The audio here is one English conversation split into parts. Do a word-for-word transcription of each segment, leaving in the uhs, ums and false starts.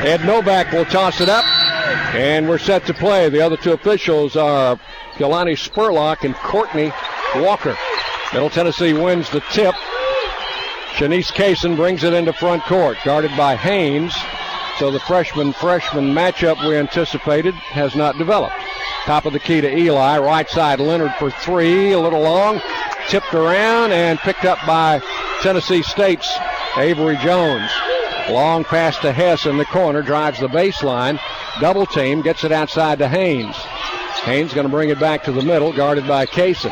Ed Novak will toss it up, and we're set to play. The other two officials are Kehlani Spurlock and Courtney Walker. Middle Tennessee wins the tip. Shanice Kaysen brings it into front court, guarded by Haynes. So the freshman-freshman matchup we anticipated has not developed. Top of the key to Eli. Right side, Leonard for three. A little long. Tipped around and picked up by Tennessee State's Avery Jones. Long pass to Hess in the corner. Drives the baseline. Double team. Gets it outside to Haynes. Haynes going to bring it back to the middle, guarded by Kaysen.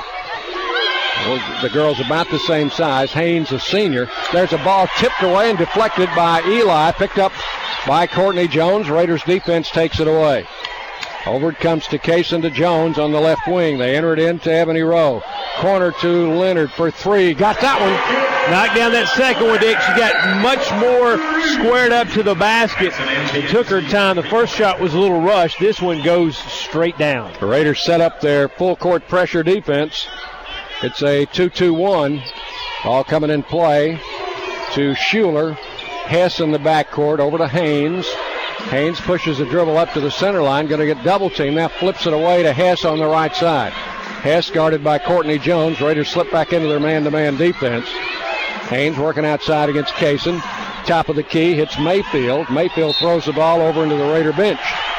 Well, the girl's about the same size. Haynes, a senior. There's a ball tipped away and deflected by Eli. Picked up by Courtney Jones. Raiders defense takes it away. Over it comes to Kaysen to Jones on the left wing. They enter it into Ebony Rowe. Corner to Leonard for three. Got that one. Knocked down that second one, Dick. She got much more squared up to the basket. It took her time. The first shot was a little rushed. This one goes straight down. The Raiders set up their full court pressure defense. It's a two two one. Ball coming in play to Schuler. Hess in the backcourt over to Haynes. Haynes pushes the dribble up to the center line. Going to get double teamed. Now flips it away to Hess on the right side. Hess guarded by Courtney Jones. Raiders slip back into their man-to-man defense. Haynes working outside against Kaysen. Top of the key hits Mayfield. Mayfield throws the ball over into the Raider bench.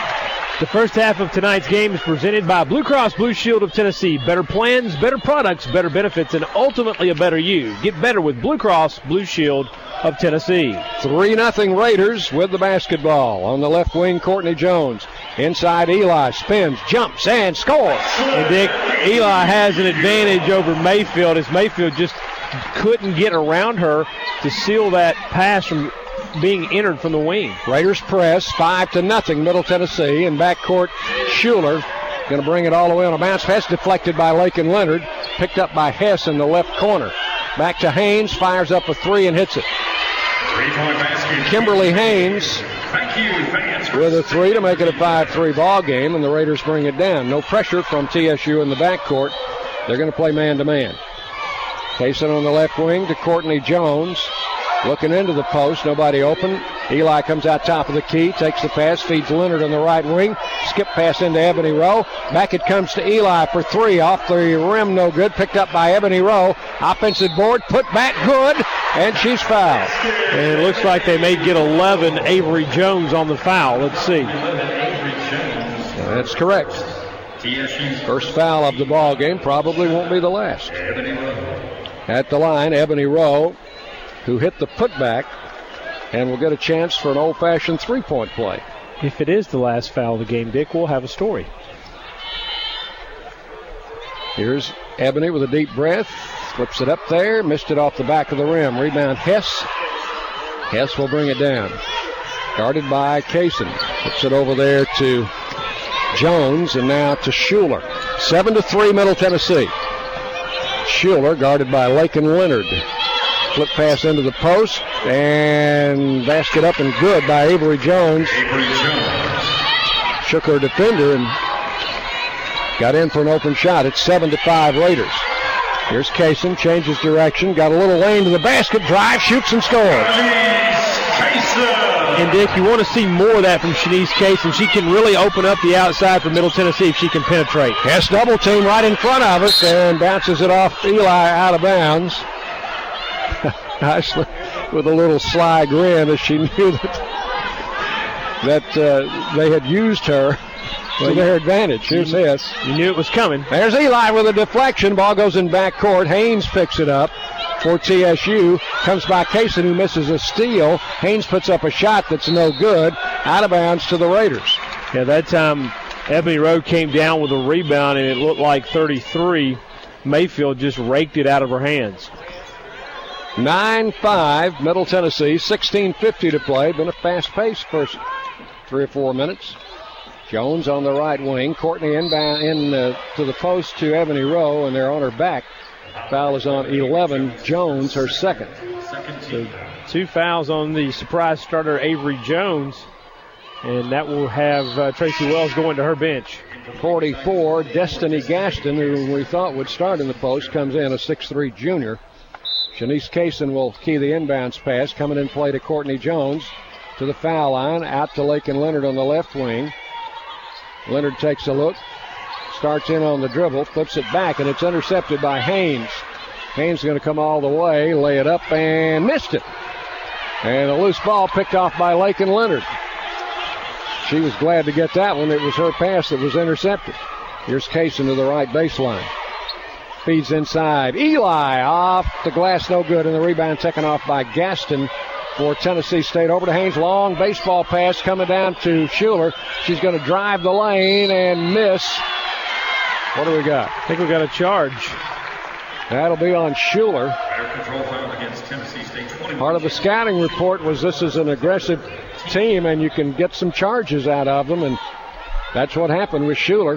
The first half of tonight's game is presented by Blue Cross Blue Shield of Tennessee. Better plans, better products, better benefits, and ultimately a better you. Get better with Blue Cross Blue Shield of Tennessee. three nothing Raiders with the basketball. On the left wing, Courtney Jones. Inside, Eli spins, jumps, and scores. And, Dick, Eli has an advantage over Mayfield as Mayfield just couldn't get around her to seal that pass from being entered from the wing. Raiders press, five to nothing, Middle Tennessee. In backcourt, Schuler going to bring it all the way on a bounce pass, deflected by Lakin Leonard, picked up by Hess in the left corner. Back to Haynes, fires up a three and hits it. Three-point basket. Kimberly Haynes with a three to make it a five three ball game, and the Raiders bring it down. No pressure from T S U in the backcourt. They're going to play man-to-man. Kaysen on the left wing to Courtney Jones. Looking into the post, nobody open. Eli comes out top of the key, takes the pass, feeds Leonard on the right wing. Skip pass into Ebony Rowe. Back it comes to Eli for three. Off the rim, no good. Picked up by Ebony Rowe. Offensive board, put back, good. And she's fouled. And it looks like they may get eleven. Avery Jones on the foul. Let's see. That's correct. First foul of the ball game, probably won't be the last. At the line, Ebony Rowe, who hit the putback, and will get a chance for an old-fashioned three-point play. If it is the last foul of the game, Dick, we'll have a story. Here's Ebony with a deep breath. Flips it up there. Missed it off the back of the rim. Rebound Hess. Hess will bring it down. Guarded by Kaysen. Flips it over there to Jones, and now to Schuler. Seven to three, Middle Tennessee. Schuler guarded by Lakin Leonard. Flip pass into the post, and basket up and good by Avery Jones. Avery Jones. Shook her defender and got in for an open shot. It's seven to five Raiders. Here's Kaysen, changes direction, got a little lane to the basket, drive, shoots, and scores. And, Dick, you want to see more of that from Shanice Kaysen. She can really open up the outside for Middle Tennessee if she can penetrate. Hess double team right in front of us and bounces it off Eli out of bounds. Nicely, with a little sly grin as she knew that, that uh, they had used her to well, their advantage. Here's Hess. You knew it was coming. There's Eli with a deflection. Ball goes in backcourt. Haynes picks it up for T S U. Comes by Kaysen, who misses a steal. Haynes puts up a shot that's no good. Out of bounds to the Raiders. Yeah, that time Ebony Rowe came down with a rebound, and it looked like thirty-three. Mayfield just raked it out of her hands. nine five, Middle Tennessee. sixteen fifty to play. Been a fast-paced first three or four minutes. Jones on the right wing. Courtney inbound in uh, to the post to Ebony Rowe, and they're on her back. Foul is on eleven. Jones, her second. So two fouls on the surprise starter, Avery Jones, and that will have uh, Tracy Wells going to her bench. forty-four, Destiny Gaston, who we thought would start in the post, comes in, a six three junior. Shanice Kaysen will key the inbounds pass. Coming in play to Courtney Jones. to the foul line, out to Lakin Leonard on the left wing. Leonard takes a look, starts in on the dribble, flips it back, and it's intercepted by Haynes. Haynes going to come all the way, lay it up, and missed it. And a loose ball picked off by Lakin Leonard. She was glad to get that one. It was her pass that was intercepted. Here's Kaysen to the right baseline. Feeds inside. Eli off the glass, no good, and the rebound taken off by Gaston for Tennessee State. Over to Haynes, long baseball pass coming down to Schuler. She's going to drive the lane and miss. What do we got? I think we got a charge. That'll be on Schuler. Part of the scouting report was this is an aggressive team and you can get some charges out of them, and that's what happened with Schuler.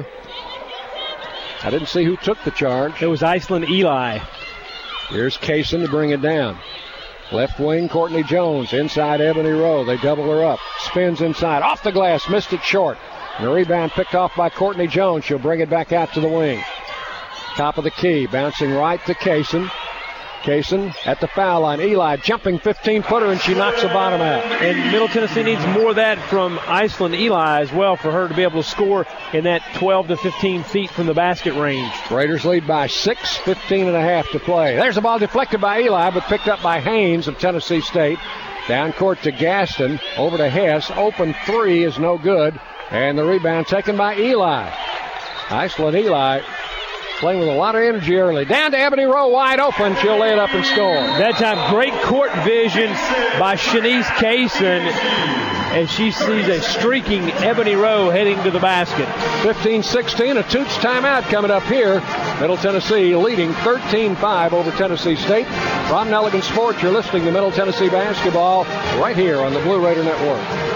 I didn't see who took the charge. It was Iceland Eli. Here's Kaysen to bring it down. Left wing, Courtney Jones. Inside, Ebony Rowe. They double her up. Spins inside. Off the glass. Missed it short. And the rebound picked off by Courtney Jones. She'll bring it back out to the wing. Top of the key. Bouncing right to Kaysen. Kaysen at the foul line. Eli jumping fifteen-footer, and she knocks the bottom out. And Middle Tennessee needs more of that from Iceland Eli as well for her to be able to score in that twelve to fifteen feet from the basket range. Raiders lead by six, fifteen and a half to play. There's the ball deflected by Eli, but picked up by Haynes of Tennessee State. Down court to Gaston. Over to Hess. Open three is no good. And the rebound taken by Eli. Iceland Eli playing with a lot of energy early. Down to Ebony Rowe, wide open. She'll lay it up and score. That time, great court vision by Shanice Kaysen as she sees a streaking Ebony Rowe heading to the basket. fifteen sixteen, a Toots timeout coming up here. Middle Tennessee leading thirteen five over Tennessee State. From Nelligan Sports, you're listening to Middle Tennessee basketball right here on the Blue Raider Network.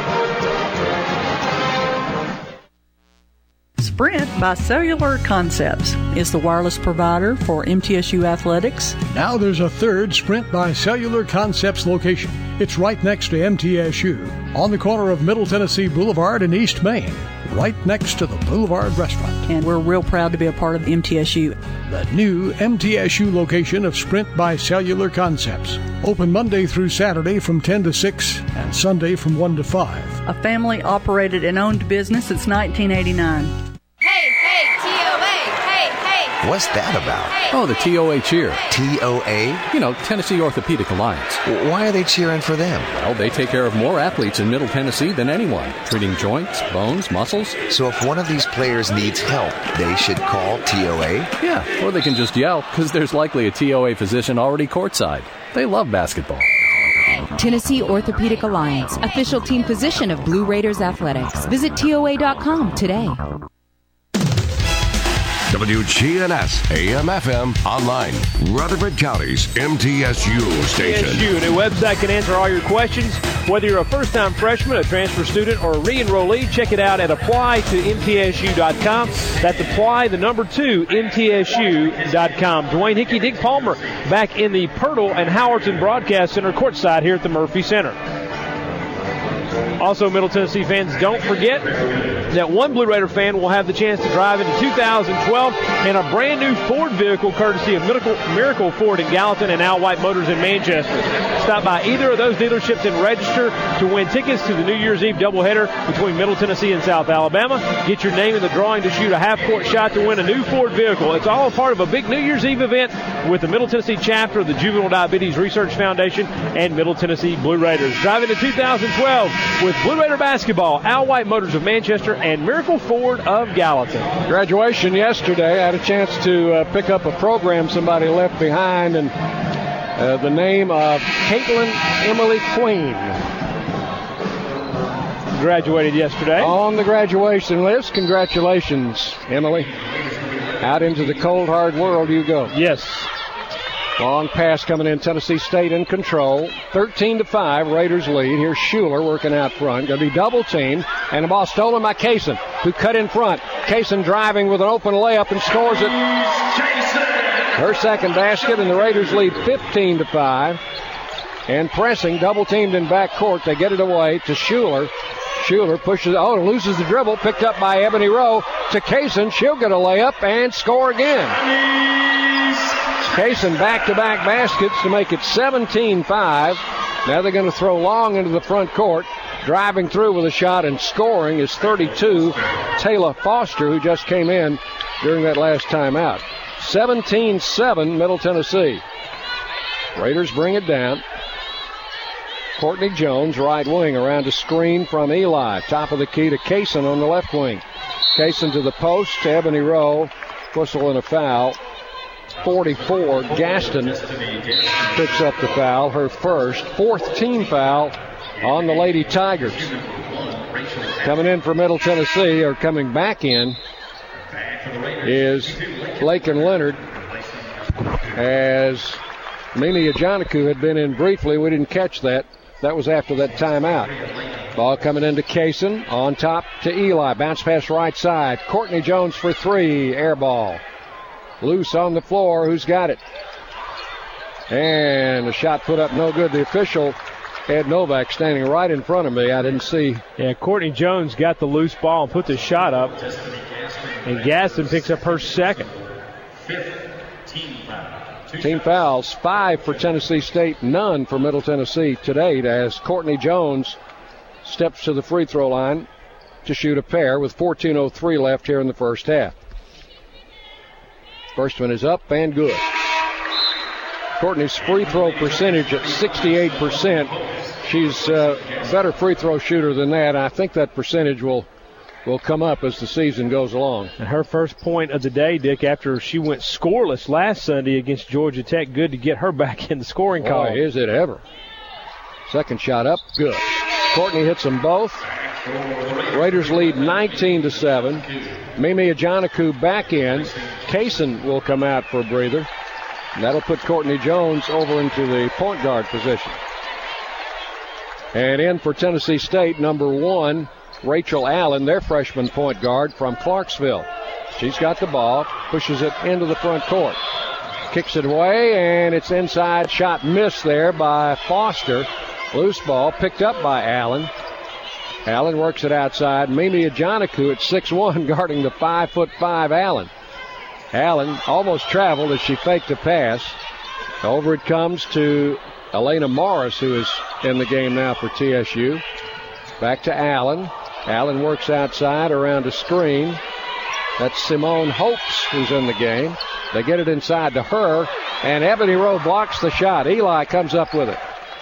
Sprint by Cellular Concepts is the wireless provider for M T S U athletics. Now there's a third Sprint by Cellular Concepts location. It's right next to M T S U, on the corner of Middle Tennessee Boulevard and East Main, right next to the Boulevard Restaurant. And we're real proud to be a part of M T S U. The new M T S U location of Sprint by Cellular Concepts. Open Monday through Saturday from ten to six and Sunday from one to five. A family-operated and owned business since nineteen eighty-nine. Hey, hey, T O A, hey, hey. What's that about? Hey. Oh, the T O A cheer. T O A? You know, Tennessee Orthopedic Alliance. Why are they cheering for them? Well, they take care of more athletes in Middle Tennessee than anyone, treating joints, bones, muscles. So if one of these players needs help, they should call T O A? Yeah, or they can just yell, because there's likely a T O A physician already courtside. They love basketball. Tennessee Orthopedic Alliance, official team physician of Blue Raiders Athletics. Visit T O A dot com today. W G N S, A M F M, online, Rutherford County's M T S U station. M T S U, a new website can answer all your questions. Whether you're a first-time freshman, a transfer student, or a re-enrollee, check it out at apply to M T S U dot com. That's apply, the number two, M T S U dot com. Dwayne Hickey, Dick Palmer, back in the Pirtle and Howardson Broadcast Center courtside here at the Murphy Center. Also, Middle Tennessee fans, don't forget that one Blue Raider fan will have the chance to drive into two thousand twelve in a brand new Ford vehicle courtesy of Miracle, Miracle Ford in Gallatin and Al White Motors in Manchester. Stop by either of those dealerships and register to win tickets to the New Year's Eve doubleheader between Middle Tennessee and South Alabama. Get your name in the drawing to shoot a half-court shot to win a new Ford vehicle. It's all a part of a big New Year's Eve event with the Middle Tennessee chapter of the Juvenile Diabetes Research Foundation and Middle Tennessee Blue Raiders. Drive into two thousand twelve with Blue Raider basketball, Al White Motors of Manchester, and Miracle Ford of Gallatin. Graduation yesterday. I had a chance to uh, pick up a program somebody left behind, and uh, the name of Caitlin Emily Queen graduated yesterday. On the graduation list. Congratulations, Emily. Out into the cold, hard world you go. Yes. Long pass coming in. Tennessee State in control. thirteen to five. Raiders lead. Here's Schuler working out front. Going to be double teamed. And the ball stolen by Kaysen, who cut in front. Kaysen driving with an open layup and scores it. Her second basket, and the Raiders lead fifteen to five. And pressing, double teamed in backcourt. They get it away to Schuler. Schuler pushes, oh, loses the dribble. Picked up by Ebony Rowe to Kaysen. She'll get a layup and score again. Kaysen back-to-back baskets to make it seventeen five. Now they're going to throw long into the front court. driving through with a shot and scoring is thirty-two, Taylor Foster, who just came in during that last timeout. seventeen seven, Middle Tennessee. Raiders bring it down. Courtney Jones, right wing, around a screen from Eli. Top of the key to Kaysen on the left wing. Kaysen to the post, to Ebony Rowe. Whistle and a foul. forty-four, Gaston picks up the foul, her first. Fourth team foul on the Lady Tigers. Coming in for Middle Tennessee, or coming back in, is Lakin Leonard, as Mimi Ajanaku had been in briefly. We didn't catch that. That was after that timeout. Ball coming into Kaysen. On top to Eli. Bounce pass right side. Courtney Jones for three. Air ball. Loose on the floor. Who's got it? And the shot put up no good. The official, Ed Novak, standing right in front of me. I didn't see. Yeah, Courtney Jones got the loose ball and put the shot up. And Gaston picks up her second. Team fouls, five for Tennessee State, none for Middle Tennessee today, as Courtney Jones steps to the free throw line to shoot a pair with fourteen oh three left here in the first half. First one is up and good. Courtney's free throw percentage at sixty-eight percent. She's a better free throw shooter than that. I think that percentage will will come up as the season goes along. And her first point of the day, Dick, after she went scoreless last Sunday against Georgia Tech. Good to get her back in the scoring column. Boy, is it ever. Second shot up, good. Courtney hits them both. Raiders lead nineteen to seven. Mimi Ajanaku back in. Kaysen will come out for a breather. And that'll put Courtney Jones over into the point guard position. And in for Tennessee State, number one, Rachel Allen, their freshman point guard from Clarksville. She's got the ball, pushes it into the front court. Kicks it away, and it's inside. Shot missed there by Foster. Loose ball picked up by Allen. Allen works it outside. Mimi Ajanaku at six one guarding the five foot five Allen. Allen almost traveled as she faked a pass. Over it comes to Elena Morris, who is in the game now for T S U. Back to Allen. Allen works outside around a screen. That's Simone Hopes who's in the game. They get it inside to her, and Ebony Rowe blocks the shot. Eli comes up with it.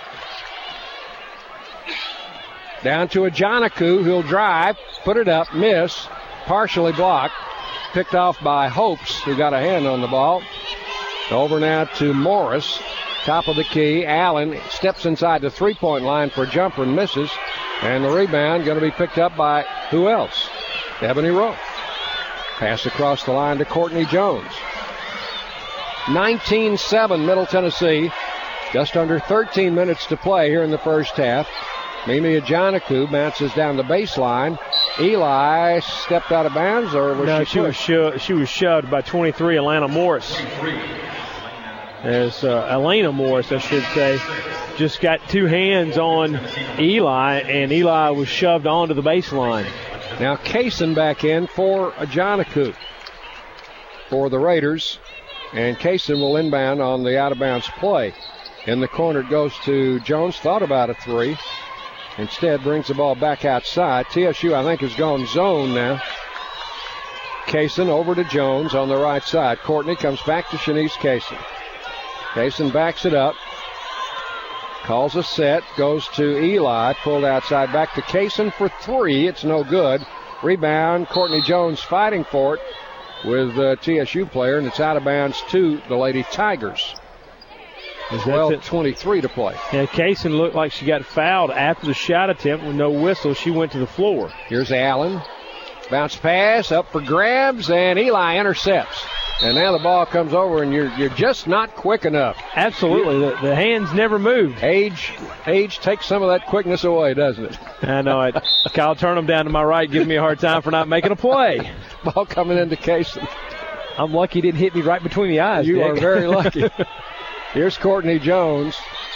Down to Ajanaku, who'll drive, put it up, miss, partially blocked. Picked off by Hopes, who got a hand on the ball. Over now to Morris. Top of the key. Allen steps inside the three-point line for a jumper and misses. And the rebound going to be picked up by who else? Ebony Rowe. Pass across the line to Courtney Jones. nineteen seven Middle Tennessee. Just under thirteen minutes to play here in the first half. Mimi Ajanaku bounces down the baseline. Eli stepped out of bounds, or was no, she she was sho- she was shoved by twenty-three, Elena Morris. As uh, Elena Morris, I should say, just got two hands on Eli, and Eli was shoved onto the baseline. Now Kaysen back in for Ajanaku for the Raiders, and Kaysen will inbound on the out-of-bounds play. In the corner it goes to Jones. Thought about a three. Instead brings the ball back outside. T S U, I think, has gone zone now. Kaysen over to Jones on the right side. Courtney comes back to Shanice Kaysen. Kaysen backs it up. Calls a set. Goes to Eli. Pulled outside. Back to Kaysen for three. It's no good. Rebound. Courtney Jones fighting for it with a T S U player, and it's out of bounds to the Lady Tigers. twelve twenty-three to play. Yeah, Kaysen looked like she got fouled after the shot attempt with no whistle. She went to the floor. Here's Allen. Bounce pass up for grabs, and Eli intercepts. And now the ball comes over, and you're you're just not quick enough. Absolutely. The, the hands never moved. Age age takes some of that quickness away, doesn't it? I know it. Kyle Turnham down to my right giving me a hard time for not making a play. Ball coming into Kaysen. I'm lucky he didn't hit me right between the eyes, You Dick. are very lucky. Here's Courtney Jones.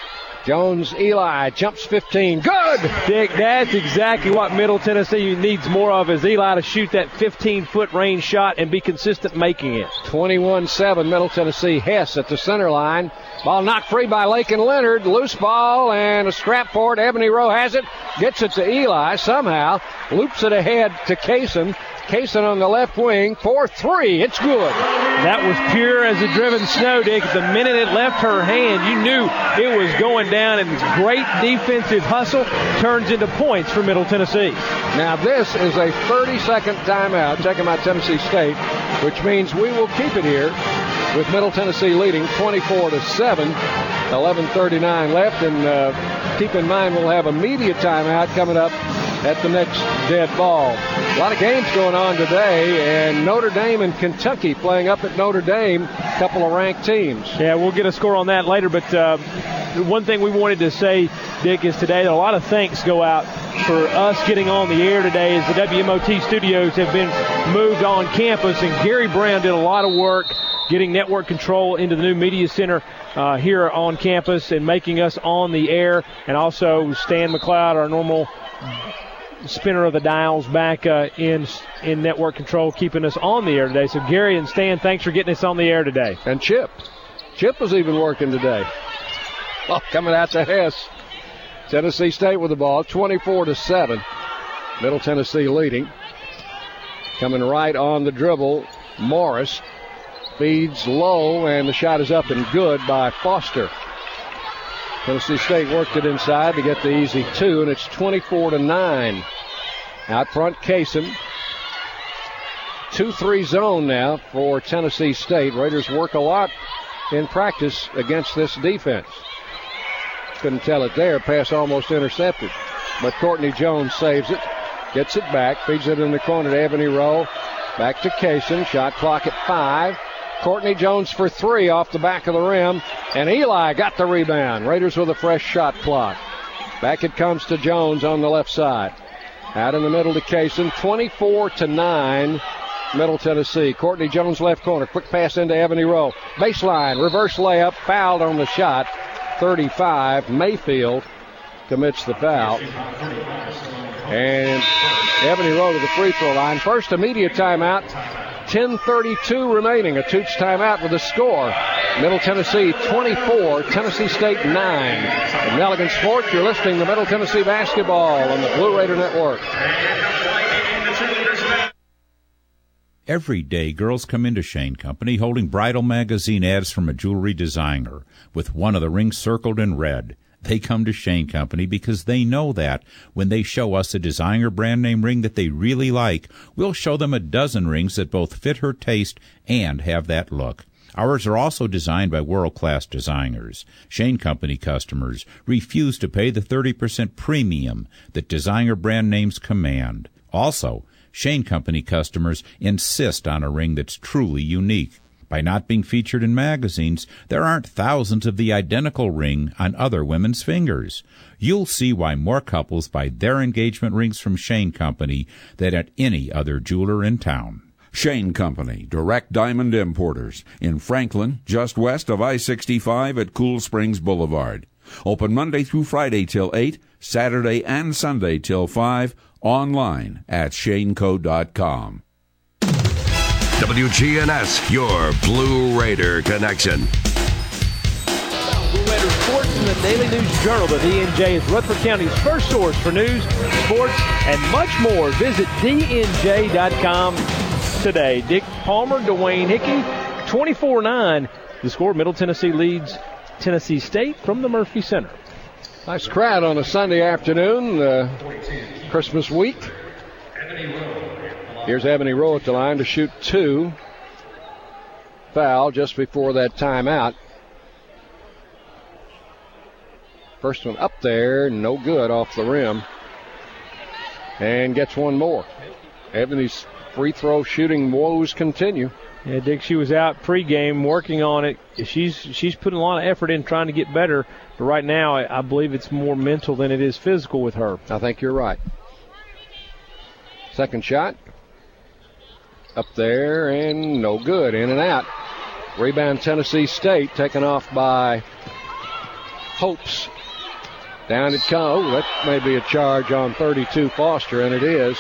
Jones, Eli, jumps fifteen. Good! Dick, that's exactly what Middle Tennessee needs more of, is Eli to shoot that fifteen-foot range shot and be consistent making it. twenty-one seven, Middle Tennessee. Hess at the center line. Ball knocked free by Lakin Leonard. Loose ball and a scrap for it. Ebony Rowe has it. Gets it to Eli somehow. Loops it ahead to Kaysen. Kaysen on the left wing for three. It's good. That was pure as a driven snow, Dick. The minute it left her hand, you knew it was going down, and great defensive hustle turns into points for Middle Tennessee. Now this is a thirty-second timeout, checking out Tennessee State, which means we will keep it here with Middle Tennessee leading twenty-four to seven. eleven thirty-nine left, and uh, keep in mind we'll have a media timeout coming up at the next dead ball. A lot of games going on today, and Notre Dame and Kentucky playing up at Notre Dame, a couple of ranked teams. Yeah, we'll get a score on that later, but uh, the one thing we wanted to say, Dick, is today that a lot of thanks go out for us getting on the air today, as the W M O T studios have been moved on campus, and Gary Brown did a lot of work getting network control into the new media center uh, here on campus and making us on the air, and also Stan McLeod, our normal spinner of the dials, back uh, in in network control, keeping us on the air today. So Gary and Stan, thanks for getting us on the air today. And Chip. Chip was even working today. Oh, coming out to Hess. Tennessee State with the ball, twenty-four to seven. Middle Tennessee leading. Coming right on the dribble, Morris feeds low, and the shot is up and good by Foster. Tennessee State worked it inside to get the easy two, and it's twenty-four to nine. Out front, Kaysen. two three zone now for Tennessee State. Raiders work a lot in practice against this defense. Couldn't tell it there. Pass almost intercepted. But Courtney Jones saves it. Gets it back. Feeds it in the corner to Ebony Rowe. Back to Kaysen. Shot clock at five. Courtney Jones for three off the back of the rim. And Eli got the rebound. Raiders with a fresh shot clock. Back it comes to Jones on the left side. Out in the middle to Kaysen. twenty-four to nine. Middle Tennessee. Courtney Jones left corner. Quick pass into Ebony Rowe. Baseline. Reverse layup. Fouled on the shot. thirty-five. Mayfield commits the foul. And Ebony Rowe to the free throw line. First immediate timeout. ten thirty-two remaining. A Toots timeout with a score. Middle Tennessee twenty-four, Tennessee State nine. From Nelligan Sports, you're listening to Middle Tennessee basketball on the Blue Raider Network. Every day, girls come into Shane Company holding bridal magazine ads from a jewelry designer with one of the rings circled in red. They come to Shane Company because they know that when they show us a designer brand name ring that they really like, we'll show them a dozen rings that both fit her taste and have that look. Ours are also designed by world-class designers. Shane Company customers refuse to pay the thirty percent premium that designer brand names command. Also, Shane Company customers insist on a ring that's truly unique. By not being featured in magazines, there aren't thousands of the identical ring on other women's fingers. You'll see why more couples buy their engagement rings from Shane Company than at any other jeweler in town. Shane Company, direct diamond importers, in Franklin, just west of I sixty-five at Cool Springs Boulevard. Open Monday through Friday till eight, Saturday and Sunday till five, online at shane co dot com. W G N S, your Blue Raider connection. Blue Raider Sports in the Daily News Journal. The D N J is Rutherford County's first source for news, sports, and much more. Visit D N J dot com today. Dick Palmer, Dwayne Hickey, twenty-four nine. The score, Middle Tennessee leads Tennessee State from the Murphy Center. Nice crowd on a Sunday afternoon, uh, Christmas week. Here's Ebony Rowe at the line to shoot two. Foul just before that timeout. First one up there, no good off the rim. And gets one more. Ebony's free throw shooting woes continue. Yeah, Dick, she was out pregame working on it. She's she's putting a lot of effort in trying to get better. But right now, I, I believe it's more mental than it is physical with her. I think you're right. Second shot. Up there and no good. In and out. Rebound Tennessee State, taken off by Hopes. Down it comes. That may be a charge on thirty-two Foster, and it is.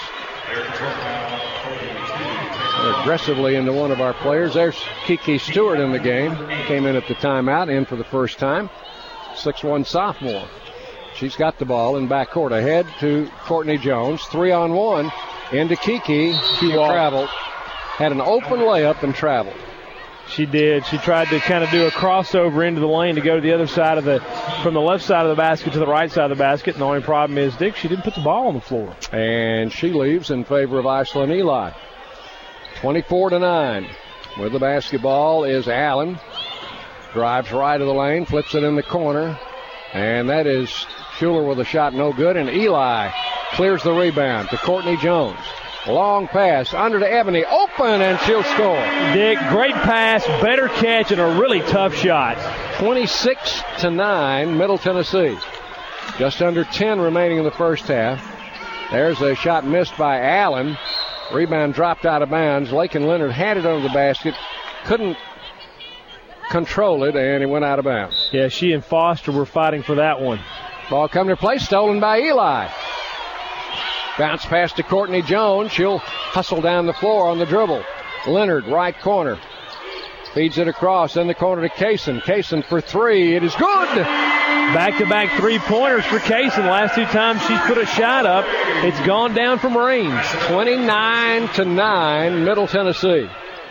Aggressively into one of our players. There's Kiki Stewart in the game. Came in at the timeout, in for the first time. six one sophomore. She's got the ball in backcourt. Ahead to Courtney Jones. Three on one. Into Kiki. She traveled. Had an open layup and traveled. She did. She tried to kind of do a crossover into the lane to go to the other side of the, from the left side of the basket to the right side of the basket. And the only problem is, Dick, she didn't put the ball on the floor. And she leaves in favor of Iceland Eli. twenty-four to nine. With the basketball is Allen. Drives right of the lane, flips it in the corner. And that is Schuler with a shot no good. And Eli clears the rebound to Courtney Jones. Long pass under to Ebony. Open, and she'll score. Dick, great pass, better catch, and a really tough shot. twenty-six to nine, Middle Tennessee. Just under ten remaining in the first half. There's a shot missed by Allen. Rebound dropped out of bounds. Lakin Leonard had it under the basket. Couldn't control it, and it went out of bounds. Yeah, she and Foster were fighting for that one. Ball coming to play, stolen by Eli. Bounce pass to Courtney Jones. She'll hustle down the floor on the dribble. Leonard, right corner. Feeds it across in the corner to Kaysen. Kaysen for three. It is good. Back-to-back three-pointers for Kaysen. Last two times she's put a shot up, it's gone down from range. twenty-nine to nine, Middle Tennessee.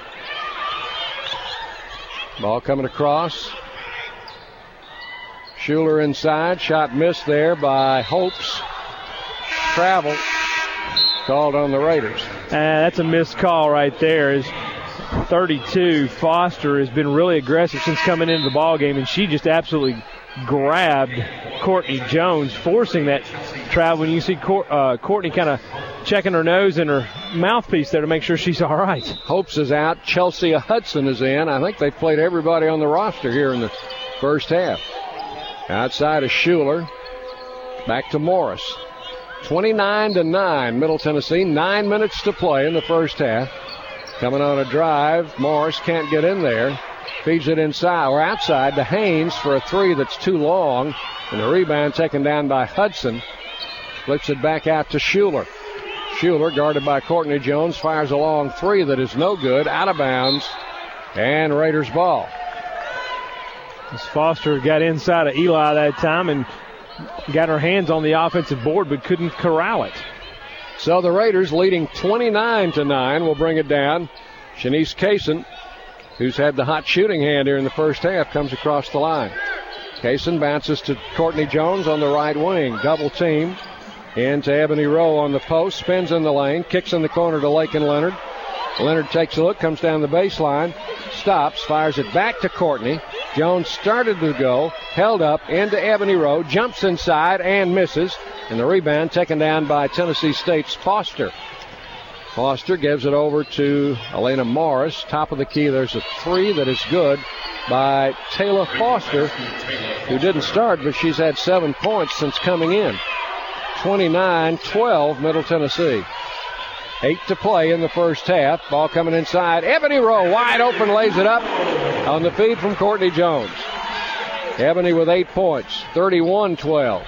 Ball coming across. Schuler inside. Shot missed there by Hopes. Travel called on the Raiders. Uh, that's a missed call right there. Is thirty-two Foster has been really aggressive since coming into the ball game, and she just absolutely grabbed Courtney Jones, forcing that travel. And you see Cor- uh, Courtney kind of checking her nose and her mouthpiece there to make sure she's all right. Hopes is out. Chelsea Hudson is in. I think they've played everybody on the roster here in the first half. Outside of Schuler. Back to Morris. twenty-nine to nine, Middle Tennessee. Nine minutes to play in the first half. Coming on a drive. Morris can't get in there. Feeds it inside or outside to Haynes for a three that's too long. And the rebound taken down by Hudson. Flips it back out to Schuler. Schuler, guarded by Courtney Jones, fires a long three that is no good. Out of bounds. And Raiders ball. As Foster got inside of Eli that time and got her hands on the offensive board but couldn't corral it. So the Raiders leading twenty-nine to nine will bring it down. Shanice Kaysen, who's had the hot shooting hand here in the first half, comes across the line. Kaysen bounces to Courtney Jones on the right wing. Double team into Ebony Rowe on the post. Spins in the lane. Kicks in the corner to Lakin Leonard. Leonard takes a look, comes down the baseline, stops, fires it back to Courtney. Jones started to go, held up into Ebony Rowe, jumps inside and misses. And the rebound taken down by Tennessee State's Foster. Foster gives it over to Elena Morris. Top of the key, there's a three that is good by Taylor Foster, who didn't start, but she's had seven points since coming in. twenty-nine twelve, Middle Tennessee. Eight to play in the first half. Ball coming inside. Ebony Rowe wide open, lays it up on the feed from Courtney Jones. Ebony with eight points, thirty-one twelve.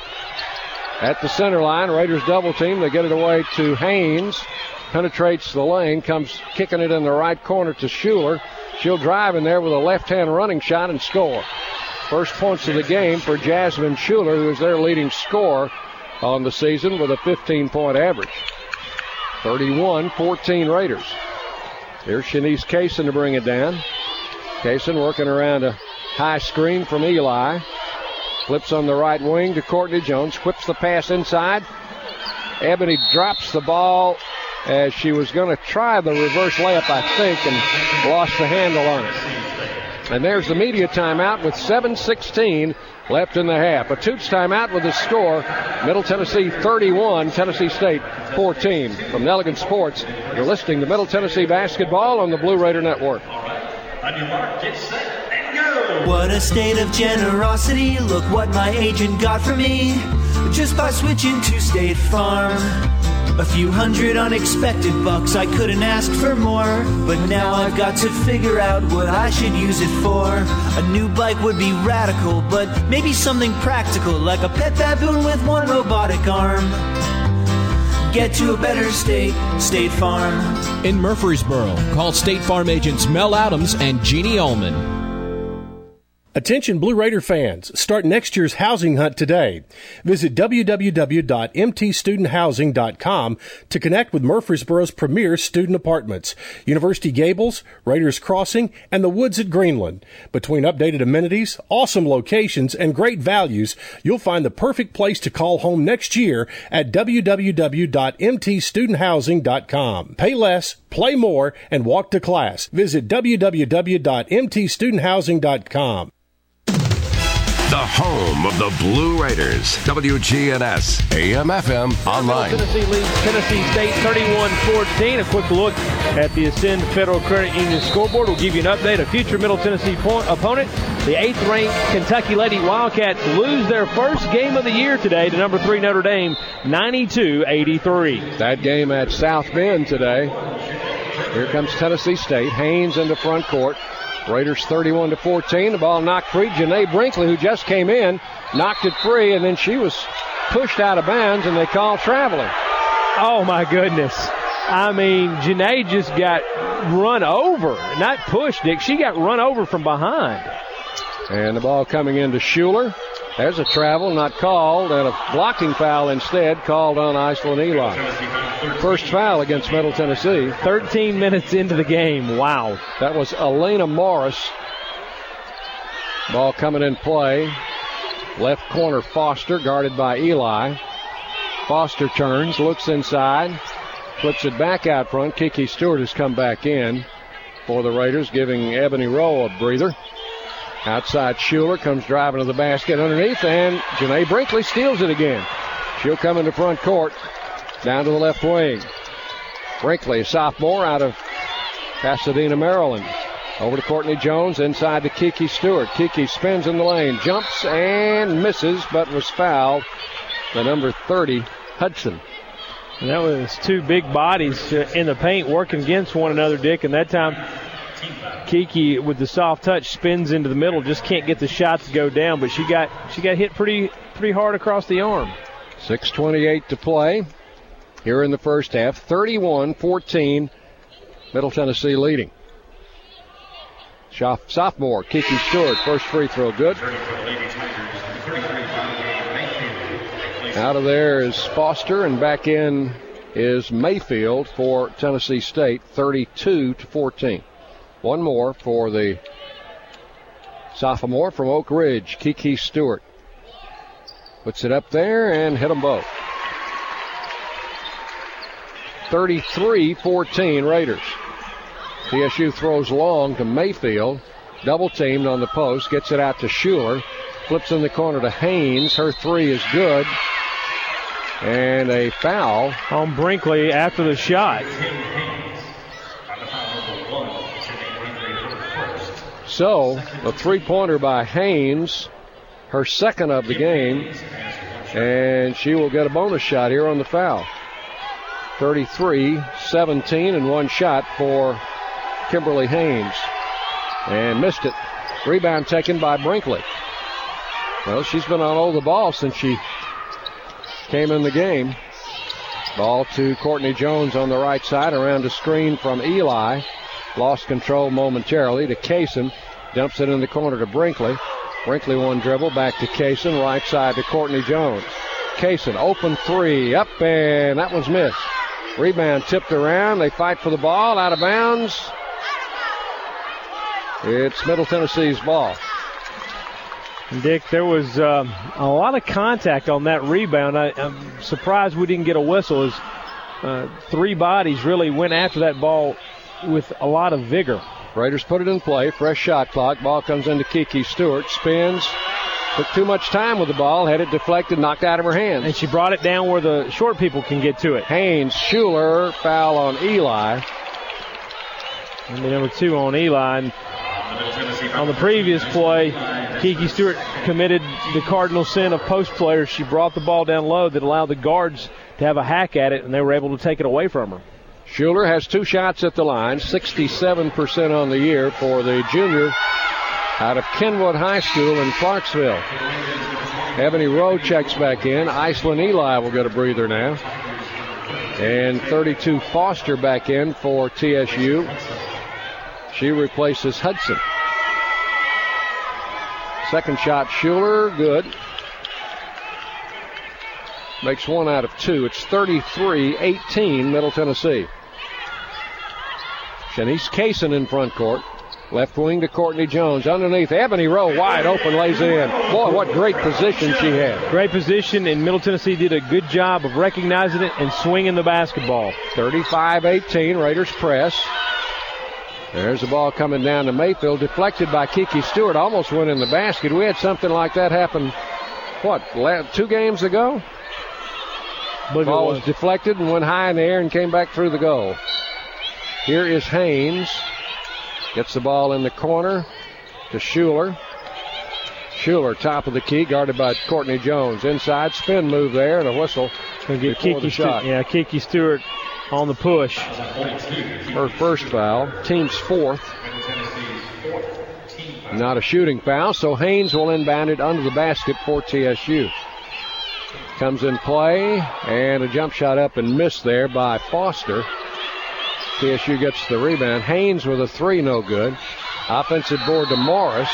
At the center line, Raiders double team. They get it away to Haynes. Penetrates the lane, comes kicking it in the right corner to Schuler. She'll drive in there with a left-hand running shot and score. First points of the game for Jasmine Schuler, who is their leading scorer on the season with a fifteen-point average. thirty-one fourteen Raiders. Here's Shanice Kaysen to bring it down. Kaysen working around a high screen from Eli. Flips on the right wing to Courtney Jones. Whips the pass inside. Ebony drops the ball as she was going to try the reverse layup, I think, and lost the handle on it. And there's the media timeout with seven sixteen left in the half. A Toots timeout with the score. Middle Tennessee thirty-one, Tennessee State fourteen. From Nelligan Sports, you're listening to Middle Tennessee basketball on the Blue Raider Network. On your mark, get set, and go! What a state of generosity. Look what my agent got for me just by switching to State Farm. A few hundred unexpected bucks, I couldn't ask for more. But now I've got to figure out what I should use it for. A new bike would be radical, but maybe something practical, like a pet baboon with one robotic arm. Get to a better state, State Farm. In Murfreesboro, call State Farm agents Mel Adams and Jeannie Ullman. Attention Blue Raider fans, start next year's housing hunt today. Visit w w w dot m t student housing dot com to connect with Murfreesboro's premier student apartments, University Gables, Raiders Crossing, and the Woods at Greenland. Between updated amenities, awesome locations, and great values, you'll find the perfect place to call home next year at w w w dot m t student housing dot com. Pay less, play more, and walk to class. Visit w w w dot m t student housing dot com. The home of the Blue Raiders. W G N S, A M F M, online. Tennessee leads Tennessee State thirty-one fourteen. A quick look at the Ascend Federal Credit Union scoreboard will give you an update. A future Middle Tennessee point opponent. The eighth-ranked Kentucky Lady Wildcats lose their first game of the year today to number three Notre Dame, ninety-two eighty-three. That game at South Bend today. Here comes Tennessee State. Haynes into front court. Raiders thirty-one to fourteen. The ball knocked free. Janae Brinkley, who just came in, knocked it free, and then she was pushed out of bounds, and they called traveling. Oh, my goodness. I mean, Janae just got run over. Not pushed, Dick. She got run over from behind. And the ball coming into Schuler. There's a travel, not called, and a blocking foul instead called on Iceland Eli. First foul against Middle Tennessee. thirteen minutes into the game. Wow. That was Elena Morris. Ball coming in play. Left corner Foster, guarded by Eli. Foster turns, looks inside, flips it back out front. Kiki Stewart has come back in for the Raiders, giving Ebony Rowe a breather. Outside Schuler comes driving to the basket underneath, and Janae Brinkley steals it again. She'll come into front court, down to the left wing. Brinkley, a sophomore out of Pasadena, Maryland. Over to Courtney Jones, inside to Kiki Stewart. Kiki spins in the lane, jumps and misses, but was fouled. The number thirty, Hudson. And that was two big bodies in the paint working against one another, Dick, and that time Kiki, with the soft touch, spins into the middle, just can't get the shot to go down, but she got she got hit pretty pretty hard across the arm. six twenty-eight to play here in the first half. thirty-one fourteen, Middle Tennessee leading. Sophomore Kiki Stewart, first free throw good. Out of there is Foster, and back in is Mayfield for Tennessee State, thirty-two to fourteen. One more for the sophomore from Oak Ridge, Kiki Stewart. Puts it up there and hit them both. thirty-three fourteen Raiders. T S U throws long to Mayfield. Double teamed on the post. Gets it out to Schuler. Flips in the corner to Haynes. Her three is good. And a foul on Brinkley after the shot. So, a three-pointer by Haynes, her second of the game, and she will get a bonus shot here on the foul. thirty-three seventeen and one shot for Kimberly Haynes. And missed it. Rebound taken by Brinkley. Well, she's been on all the ball since she came in the game. Ball to Courtney Jones on the right side, around a screen from Eli. Lost control momentarily to Kaysen. Dumps it in the corner to Brinkley. Brinkley one dribble, back to Kaysen. Right side to Courtney Jones. Kaysen, open three, up, and that one's missed. Rebound tipped around. They fight for the ball, out of bounds. It's Middle Tennessee's ball. Dick, there was um, a lot of contact on that rebound. I, I'm surprised we didn't get a whistle, as uh, three bodies really went after that ball with a lot of vigor. Raiders put it in play. Fresh shot clock. Ball comes into Kiki Stewart. Spins. Took too much time with the ball. Had it deflected, knocked out of her hands. And she brought it down where the short people can get to it. Haynes, Schuler, foul on Eli. And the number two on Eli. And on the previous play, Kiki Stewart committed the cardinal sin of post players. She brought the ball down low that allowed the guards to have a hack at it, and they were able to take it away from her. Schuler has two shots at the line, sixty-seven percent on the year for the junior out of Kenwood High School in Clarksville. Ebony Rowe checks back in. Iceland Eli will get a breather now. And thirty-two Foster back in for T S U. She replaces Hudson. Second shot, Schuler, good. Makes one out of two. It's thirty-three eighteen, Middle Tennessee. Shanice Kaysen in front court. Left wing to Courtney Jones. Underneath, Ebony Rowe wide open, lays it in. Boy, what great position she had. Great position, and Middle Tennessee did a good job of recognizing it and swinging the basketball. thirty-five eighteen, Raiders press. There's the ball coming down to Mayfield, deflected by Kiki Stewart. Almost went in the basket. We had something like that happen, what, two games ago? The ball was deflected and went high in the air and came back through the goal. Here is Haynes. Gets the ball in the corner to Schuler. Schuler, top of the key, guarded by Courtney Jones. Inside spin move there and a whistle. Gonna get before Kiki the shot. Stu- yeah, Kiki Stewart on the push. Her first foul, team's fourth. Not a shooting foul, so Haynes will inbound it under the basket for T S U. Comes in play, and a jump shot up and missed there by Foster. T S U gets the rebound. Haynes with a three, no good. Offensive board to Morris.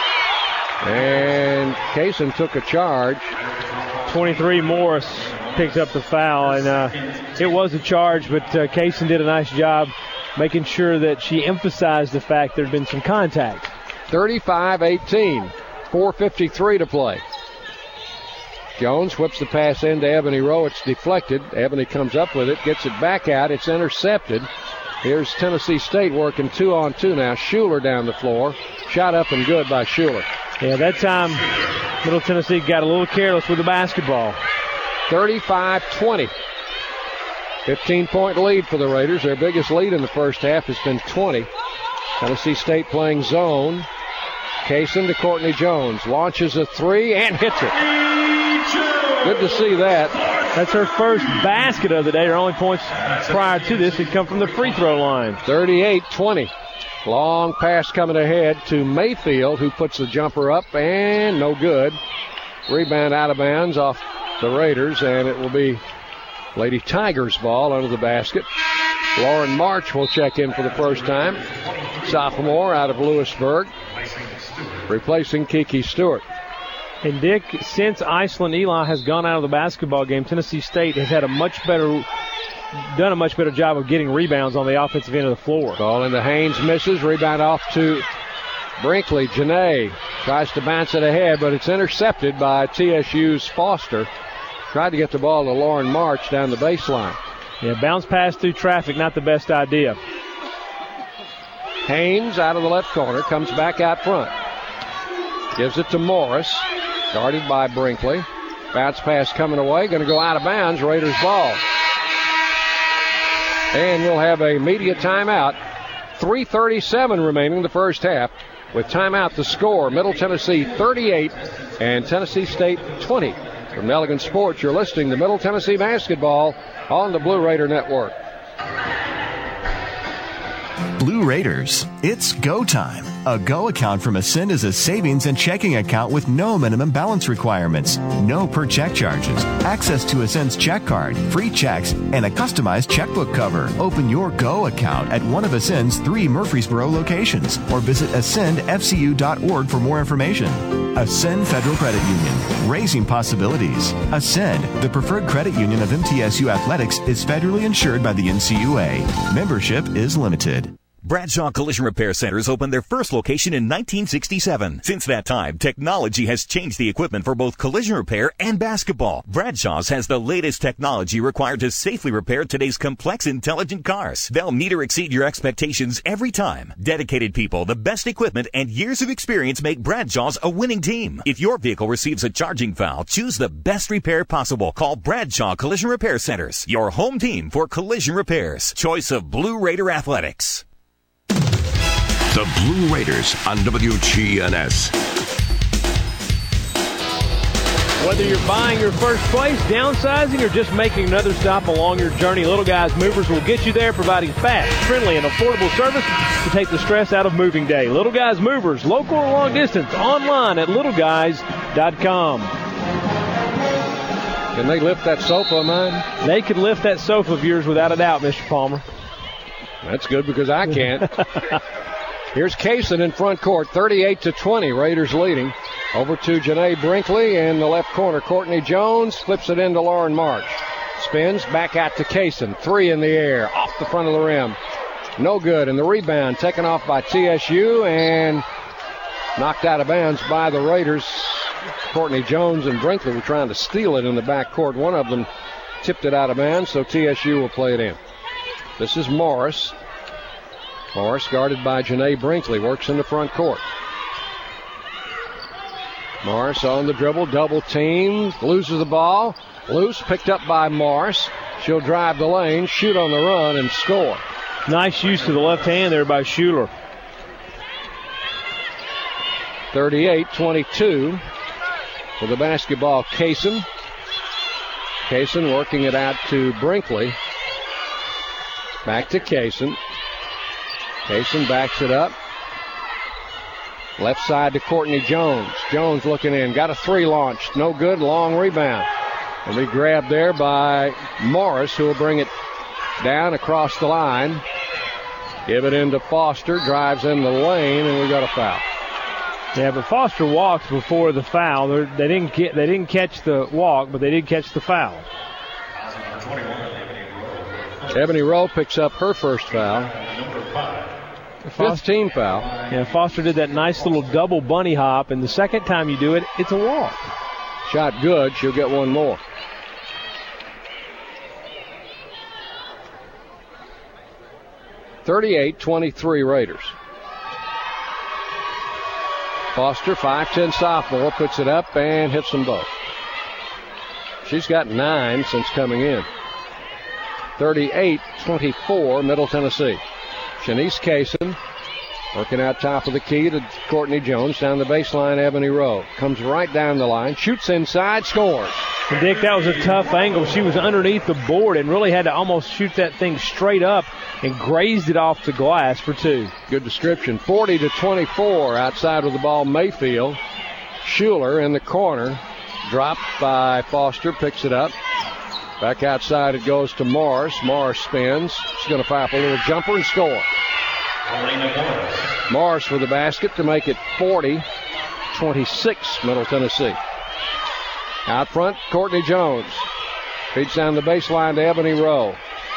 And Kaysen took a charge. twenty-three Morris picked up the foul, and uh, it was a charge, but uh, Kaysen did a nice job making sure that she emphasized the fact there had been some contact. thirty-five eighteen, four fifty-three to play. Jones whips the pass in to Ebony Rowe. It's deflected. Ebony comes up with it, gets it back out. It's intercepted. Here's Tennessee State working two on two now. Schuler down the floor. Shot up and good by Schuler. Yeah, that time Middle Tennessee got a little careless with the basketball. thirty-five twenty. fifteen-point lead for the Raiders. Their biggest lead in the first half has been twenty. Tennessee State playing zone. Kaysen to Courtney Jones. Launches a three and hits it. Good to see that. That's her first basket of the day. Her only points prior to this had come from the free throw line. thirty-eight twenty. Long pass coming ahead to Mayfield, who puts the jumper up, and no good. Rebound out of bounds off the Raiders, and it will be Lady Tigers' ball under the basket. Lauren March will check in for the first time. Sophomore out of Lewisburg, replacing Kiki Stewart. And Dick, since Iceland Eli has gone out of the basketball game, Tennessee State has had a much better, done a much better job of getting rebounds on the offensive end of the floor. Ball into Haynes, misses. Rebound off to Brinkley. Janae tries to bounce it ahead, but it's intercepted by T S U's Foster. Tried to get the ball to Lauren March down the baseline. Yeah, bounce pass through traffic, not the best idea. Haynes out of the left corner, comes back out front. Gives it to Morris, guarded by Brinkley. Bounce pass coming away, going to go out of bounds. Raiders ball. And we'll have a media timeout. three thirty-seven remaining in the first half. With timeout to score, Middle Tennessee thirty-eight and Tennessee State twenty. From Nelligan Sports, you're listening to Middle Tennessee Basketball on the Blue Raider Network. Blue Raiders, it's go time. A Go account from Ascend is a savings and checking account with no minimum balance requirements, no per check charges, access to Ascend's check card, free checks, and a customized checkbook cover. Open your Go account at one of Ascend's three Murfreesboro locations or visit ascend f c u dot org for more information. Ascend Federal Credit Union, raising possibilities. Ascend, the preferred credit union of M T S U Athletics, is federally insured by the N C U A. Membership is limited. Bradshaw Collision Repair Centers opened their first location in nineteen sixty-seven. Since that time, technology has changed the equipment for both collision repair and basketball. Bradshaw's has the latest technology required to safely repair today's complex, intelligent cars. They'll meet or exceed your expectations every time. Dedicated people, the best equipment, and years of experience make Bradshaw's a winning team. If your vehicle receives a charging foul, choose the best repair possible. Call Bradshaw Collision Repair Centers, your home team for collision repairs. Choice of Blue Raider Athletics. The Blue Raiders on W G N S. Whether you're buying your first place, downsizing, or just making another stop along your journey, Little Guys Movers will get you there, providing fast, friendly, and affordable service to take the stress out of moving day. Little Guys Movers, local or long distance, online at little guys dot com. Can they lift that sofa of mine? They can lift that sofa of yours without a doubt, Mister Palmer. That's good because I can't. Here's Kaysen in front court, thirty-eight to twenty. Raiders leading. Over to Janae Brinkley in the left corner. Courtney Jones flips it into Lauren March. Spins back out to Kaysen. Three in the air, off the front of the rim. No good. And the rebound taken off by T S U and knocked out of bounds by the Raiders. Courtney Jones and Brinkley were trying to steal it in the backcourt. One of them tipped it out of bounds, so T S U will play it in. This is Morris. Morris guarded by Janae Brinkley. Works in the front court. Morris on the dribble, double team, loses the ball. Loose, picked up by Morris. She'll drive the lane, shoot on the run, and score. Nice use of the left hand there by Schuler. thirty-eight twenty-two for the basketball, Kaysen. Kaysen working it out to Brinkley. Back to Kaysen. Kaysen backs it up. Left side to Courtney Jones. Jones looking in. Got a three launched. No good. Long rebound. And we grabbed there by Morris, who will bring it down across the line. Give it into Foster. Drives in the lane, and we got a foul. Yeah, but Foster walked before the foul. They're, they didn't get. They didn't catch the walk, but they did catch the foul. Ebony Rowe picks up her first foul. Fifth team foul. Yeah, Foster did that nice little double bunny hop, and the second time you do it, it's a walk. Shot good. She'll get one more. thirty-eight twenty-three Raiders. Foster, five ten sophomore, puts it up and hits them both. She's got nine since coming in. thirty-eight twenty-four Middle Tennessee. Shanice Kaysen working out top of the key to Courtney Jones. Down the baseline, Ebony Rowe. Comes right down the line, shoots inside, scores. And Dick, that was a tough angle. She was underneath the board and really had to almost shoot that thing straight up and grazed it off the glass for two. Good description. forty to twenty-four outside with the ball, Mayfield. Schuler in the corner. Dropped by Foster, picks it up. Back outside it goes to Morris. Morris spins. She's going to fire up a little jumper and score. Morris with the basket to make it forty twenty-six Middle Tennessee. Out front, Courtney Jones. Feeds down the baseline to Ebony Rowe.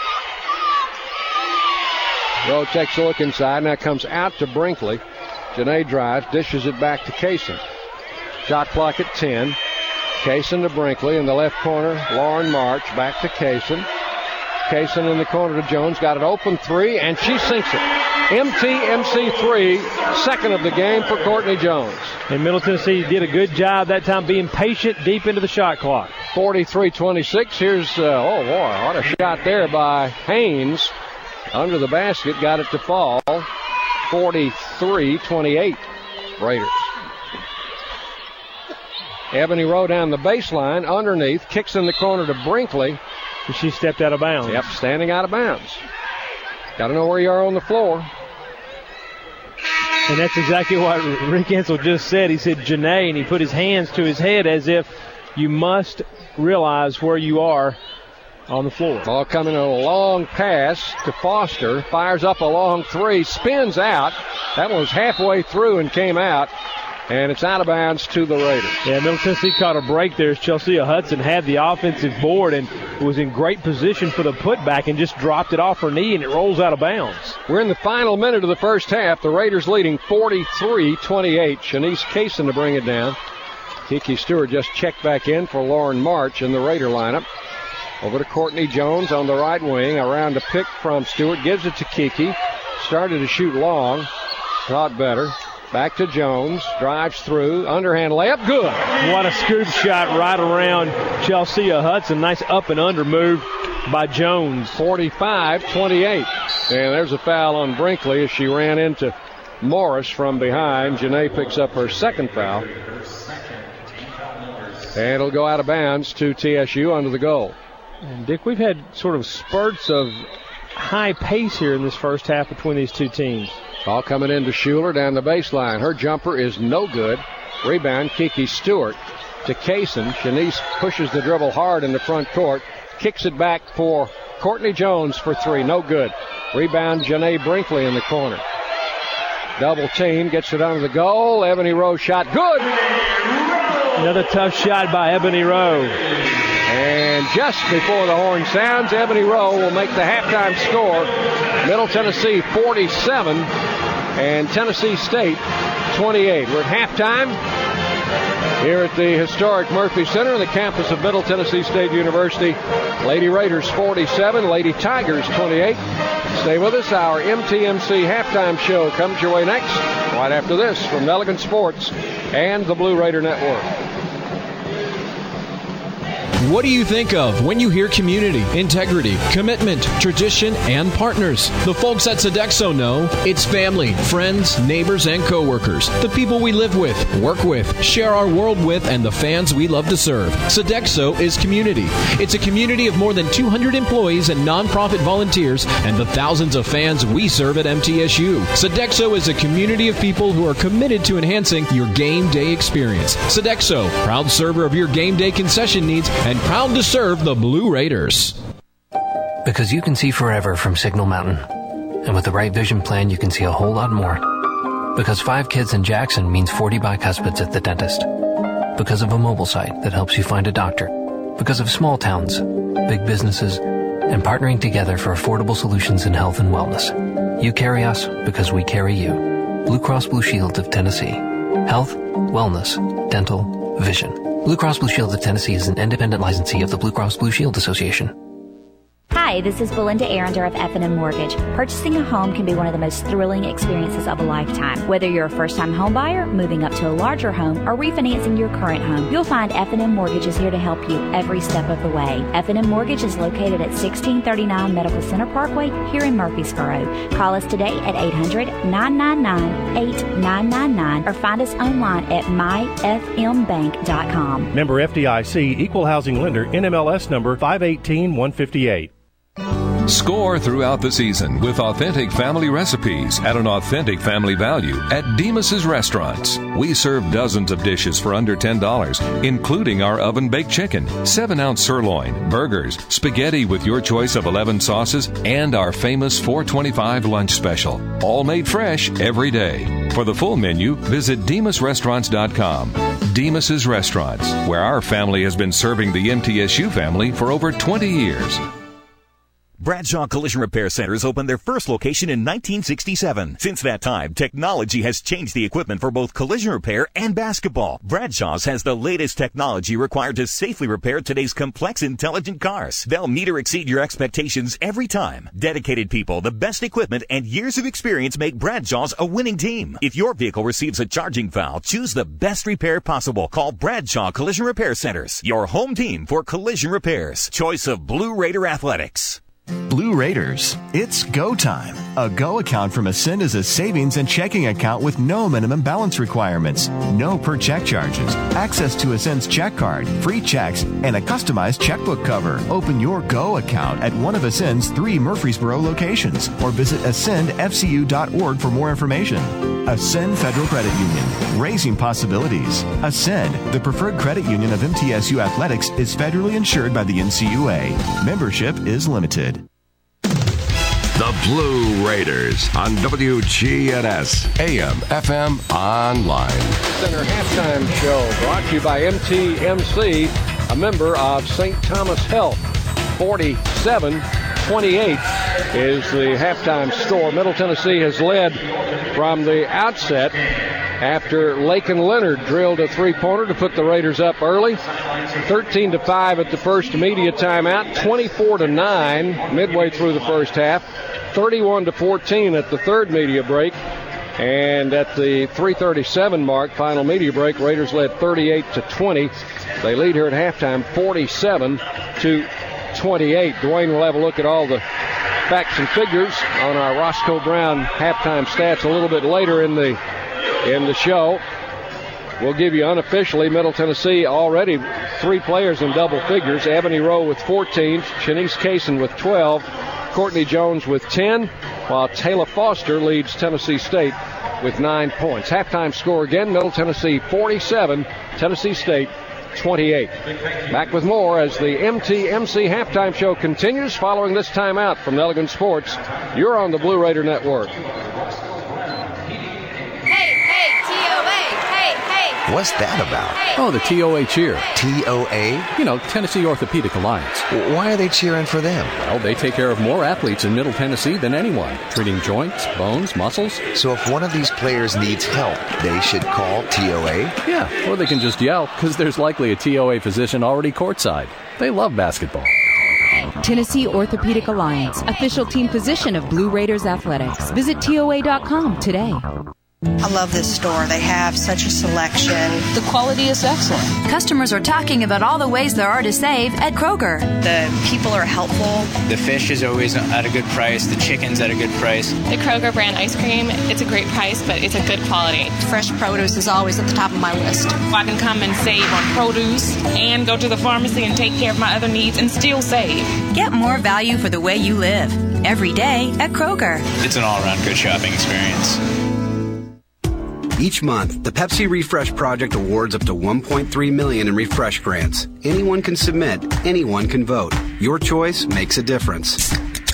Rowe takes a look inside. Now comes out to Brinkley. Janae drives, dishes it back to Kaysen. Shot clock at ten. Kaysen to Brinkley in the left corner. Lauren March back to Kaysen. Kaysen in the corner to Jones. Got an open three, and she sinks it. M T M C three, second of the game for Courtney Jones. And Middle Tennessee did a good job that time being patient deep into the shot clock. forty-three twenty-six. Here's, uh, oh boy, what a shot there by Haynes. Under the basket, got it to fall. forty-three twenty-eight Raiders. Ebony Rowe down the baseline, underneath, kicks in the corner to Brinkley. And she stepped out of bounds. Yep, standing out of bounds. Got to know where you are on the floor. And that's exactly what Rick Insell just said. He said, Janae, and he put his hands to his head as if you must realize where you are on the floor. Ball coming on a long pass to Foster. Fires up a long three, spins out. That one was halfway through and came out. And it's out of bounds to the Raiders. Yeah, Middle Tennessee caught a break there as Chelsea Hudson had the offensive board and was in great position for the putback and just dropped it off her knee, and it rolls out of bounds. We're in the final minute of the first half. The Raiders leading forty-three twenty-eight. Shanice Kaysen to bring it down. Kiki Stewart just checked back in for Lauren March in the Raider lineup. Over to Courtney Jones on the right wing. Around a pick from Stewart. Gives it to Kiki. Started to shoot long. Caught better. Back to Jones, drives through, underhand layup, good. What a scoop shot right around Chelsea Hudson. Nice up and under move by Jones. forty-five twenty-eight. And there's a foul on Brinkley as she ran into Morris from behind. Janae picks up her second foul. And it'll go out of bounds to T S U under the goal. And Dick, we've had sort of spurts of high pace here in this first half between these two teams. Ball coming into Schuler down the baseline. Her jumper is no good. Rebound, Kiki Stewart to Kaysen. Shanice pushes the dribble hard in the front court. Kicks it back for Courtney Jones for three. No good. Rebound, Janae Brinkley in the corner. Double team, gets it under the goal. Ebony Rowe shot. Good! Another tough shot by Ebony Rowe. And just before the horn sounds, Ebony Rowe will make the halftime score. Middle Tennessee forty-seven and Tennessee State twenty-eight. We're at halftime here at the historic Murphy Center on the campus of Middle Tennessee State University. Lady Raiders forty-seven, Lady Tigers twenty-eight. Stay with us. Our M T M C halftime show comes your way next, right after this from Nelligan Sports and the Blue Raider Network. What do you think of when you hear community, integrity, commitment, tradition, and partners? The folks at Sodexo know it's family, friends, neighbors, and coworkers. The people we live with, work with, share our world with, and the fans we love to serve. Sodexo is community. It's a community of more than two hundred employees and nonprofit volunteers and the thousands of fans we serve at M T S U. Sodexo is a community of people who are committed to enhancing your game day experience. Sodexo, proud server of your game day concession needs and proud to serve the Blue Raiders. Because you can see forever from Signal Mountain. And with the right vision plan, you can see a whole lot more. Because five kids in Jackson means forty bicuspids at the dentist. Because of a mobile site that helps you find a doctor. Because of small towns, big businesses, and partnering together for affordable solutions in health and wellness. You carry us because we carry you. Blue Cross Blue Shield of Tennessee. Health, wellness, dental, vision. Blue Cross Blue Shield of Tennessee is an independent licensee of the Blue Cross Blue Shield Association. Hi, this is Belinda Arringer of F and M Mortgage. Purchasing a home can be one of the most thrilling experiences of a lifetime. Whether you're a first-time home buyer, moving up to a larger home, or refinancing your current home, you'll find F and M Mortgage is here to help you every step of the way. F and M Mortgage is located at sixteen thirty-nine Medical Center Parkway here in Murfreesboro. Call us today at eight hundred, nine nine nine, eight nine nine nine or find us online at my f m bank dot com. Member F D I C, Equal Housing Lender, N M L S number five one eight one five eight. Score throughout the season with authentic family recipes at an authentic family value at Demas's Restaurants. We serve dozens of dishes for under ten dollars, including our oven-baked chicken, seven ounce sirloin, burgers, spaghetti with your choice of eleven sauces, and our famous four twenty-five lunch special. All made fresh every day. For the full menu, visit demas restaurants dot com. Demas's Restaurants, where our family has been serving the M T S U family for over twenty years. Bradshaw Collision Repair Centers opened their first location in nineteen sixty-seven. Since that time, technology has changed the equipment for both collision repair and basketball. Bradshaw's has the latest technology required to safely repair today's complex, intelligent cars. They'll meet or exceed your expectations every time. Dedicated people, the best equipment, and years of experience make Bradshaw's a winning team. If your vehicle receives a charging foul, choose the best repair possible. Call Bradshaw Collision Repair Centers, your home team for collision repairs. Choice of Blue Raider Athletics. Blue Raiders, it's go time. A Go account from Ascend is a savings and checking account with no minimum balance requirements, no per check charges, access to Ascend's check card, free checks, and a customized checkbook cover. Open your Go account at one of Ascend's three Murfreesboro locations or visit ascend f c u dot org for more information. Ascend Federal Credit Union, raising possibilities. Ascend, the preferred credit union of M T S U Athletics, is federally insured by the N C U A. Membership is limited. The Blue Raiders on W G N S, A M, F M, online. Center halftime show brought to you by M T M C, a member of Saint Thomas Health. forty-seven twenty-eight is the halftime score. Middle Tennessee has led from the outset after Lakin Leonard drilled a three-pointer to put the Raiders up early. thirteen to five at the first media timeout, twenty-four to nine midway through the first half, thirty-one to fourteen at the third media break, and at the three thirty-seven mark, final media break, Raiders led thirty-eight to twenty. They lead here at halftime forty-seven to twenty-eight. Dwayne will have a look at all the facts and figures on our Roscoe Brown halftime stats a little bit later in the in the show. We'll give you unofficially Middle Tennessee already three players in double figures. Ebony Rowe with fourteen, Shanice Kaysen with twelve, Courtney Jones with ten, while Taylor Foster leads Tennessee State with nine points. Halftime score again, Middle Tennessee forty-seven, Tennessee State twenty-eight. Back with more as the M T M C halftime show continues following this timeout from Nelligan Sports. You're on the Blue Raider Network. What's that about? Oh, the T O A cheer. T O A? You know, Tennessee Orthopedic Alliance. Why are they cheering for them? Well, they take care of more athletes in Middle Tennessee than anyone, treating joints, bones, muscles. So if one of these players needs help, they should call T O A? Yeah, or they can just yell, because there's likely a T O A physician already courtside. They love basketball. Tennessee Orthopedic Alliance, official team physician of Blue Raiders Athletics. Visit T O A dot com today. I love this store. They have such a selection. The quality is excellent. Customers are talking about all the ways there are to save at Kroger. The people are helpful. The fish is always at a good price. The chicken's at a good price. The Kroger brand ice cream, it's a great price, but it's a good quality. Fresh produce is always at the top of my list. I can come and save on produce and go to the pharmacy and take care of my other needs and still save. Get more value for the way you live. Every day at Kroger. It's an all-around good shopping experience. Each month, the Pepsi Refresh Project awards up to one point three million dollars in refresh grants. Anyone can submit, anyone can vote. Your choice makes a difference.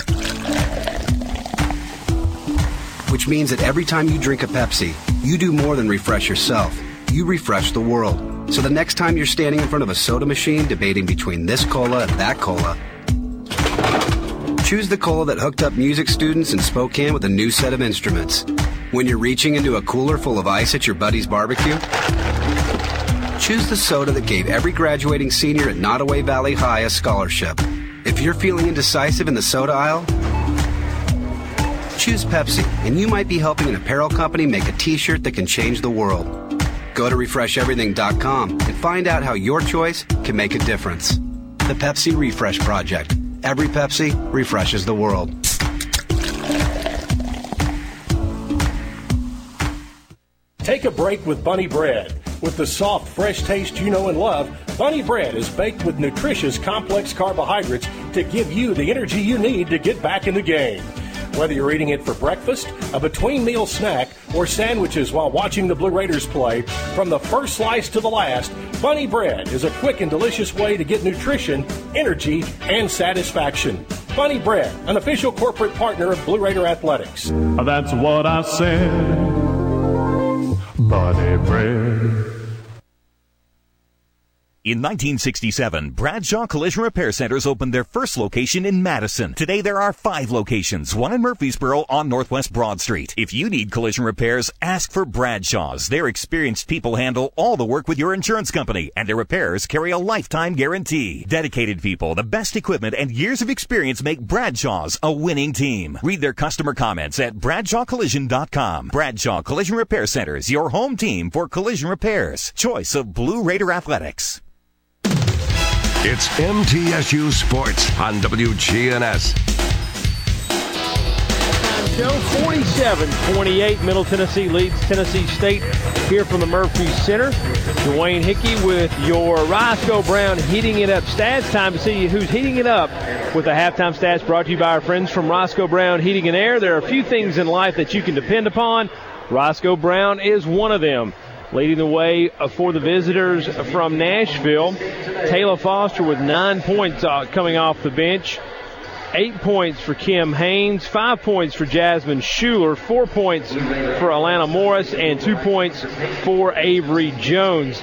Which means that every time you drink a Pepsi, you do more than refresh yourself. You refresh the world. So the next time you're standing in front of a soda machine debating between this cola and that cola, choose the cola that hooked up music students in Spokane with a new set of instruments. When you're reaching into a cooler full of ice at your buddy's barbecue, choose the soda that gave every graduating senior at Nottoway Valley High a scholarship. If you're feeling indecisive in the soda aisle, choose Pepsi, and you might be helping an apparel company make a t-shirt that can change the world. Go to refresh everything dot com and find out how your choice can make a difference. The Pepsi Refresh Project. Every Pepsi refreshes the world. Take a break with Bunny Bread. With the soft, fresh taste you know and love, Bunny Bread is baked with nutritious, complex carbohydrates to give you the energy you need to get back in the game. Whether you're eating it for breakfast, a between-meal snack, or sandwiches while watching the Blue Raiders play, from the first slice to the last, Bunny Bread is a quick and delicious way to get nutrition, energy, and satisfaction. Bunny Bread, an official corporate partner of Blue Raider Athletics. That's what I said. Bunny Bread. In nineteen sixty-seven, Bradshaw Collision Repair Centers opened their first location in Madison. Today there are five locations, one in Murfreesboro on Northwest Broad Street. If you need collision repairs, ask for Bradshaw's. Their experienced people handle all the work with your insurance company, and their repairs carry a lifetime guarantee. Dedicated people, the best equipment, and years of experience make Bradshaw's a winning team. Read their customer comments at bradshaw collision dot com. Bradshaw Collision Repair Centers, your home team for collision repairs. Choice of Blue Raider Athletics. It's M T S U Sports on W G N S. Show forty-seven twenty-eight. Middle Tennessee leads Tennessee State here from the Murphy Center. Dwayne Hickey with your Roscoe Brown heating it up stats. Time to see who's heating it up with the halftime stats brought to you by our friends from Roscoe Brown Heating and Air. There are a few things in life that you can depend upon. Roscoe Brown is one of them. Leading the way for the visitors from Nashville, Taylor Foster with nine points uh, coming off the bench. Eight points for Kim Haynes, five points for Jasmine Schuler, four points for Alana Morris, and two points for Avery Jones.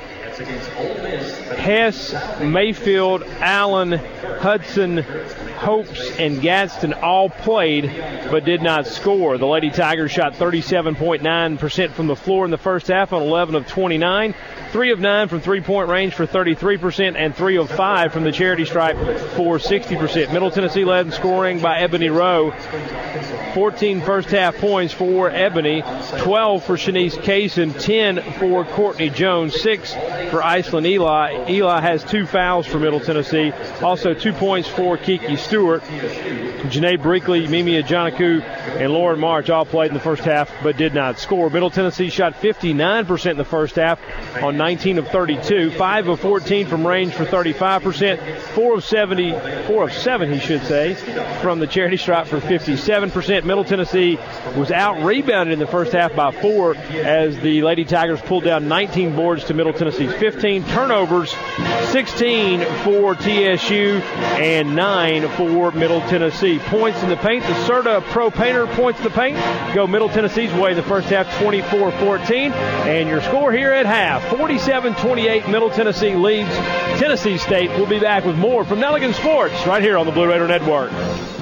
Hess, Mayfield, Allen, Hudson, Hopes, and Gadsden all played but did not score. The Lady Tigers shot thirty-seven point nine percent from the floor in the first half on eleven of twenty-nine. three of nine from three-point range for thirty-three percent, and three of five from the charity stripe for sixty percent. Middle Tennessee led in scoring by Ebony Rowe. fourteen first-half points for Ebony, twelve for Shanice Kaysen, ten for Courtney Jones, six for Iceland Eli. Eli has two fouls for Middle Tennessee. Also two points for Kiki Stewart, Janae Brinkley, Mimi Ajanaku, and Lauren March all played in the first half but did not score. Middle Tennessee shot fifty-nine percent in the first half on nineteen of thirty-two, five of fourteen from range for thirty-five percent, four of seventy, four of seven, he should say, from the charity stripe for fifty-seven percent. Middle Tennessee was out-rebounded in the first half by four as the Lady Tigers pulled down nineteen boards to Middle Tennessee's fifteen. Turnovers, sixteen for T S U and nine for Middle Tennessee. Points in the paint, the Serta Pro Painter points in the paint go Middle Tennessee's way in the first half, twenty-four fourteen. And your score here at half, forty-seven twenty-eight, Middle Tennessee leads Tennessee State. We'll be back with more from Nelligan Sports right here on the Blue Raider Network.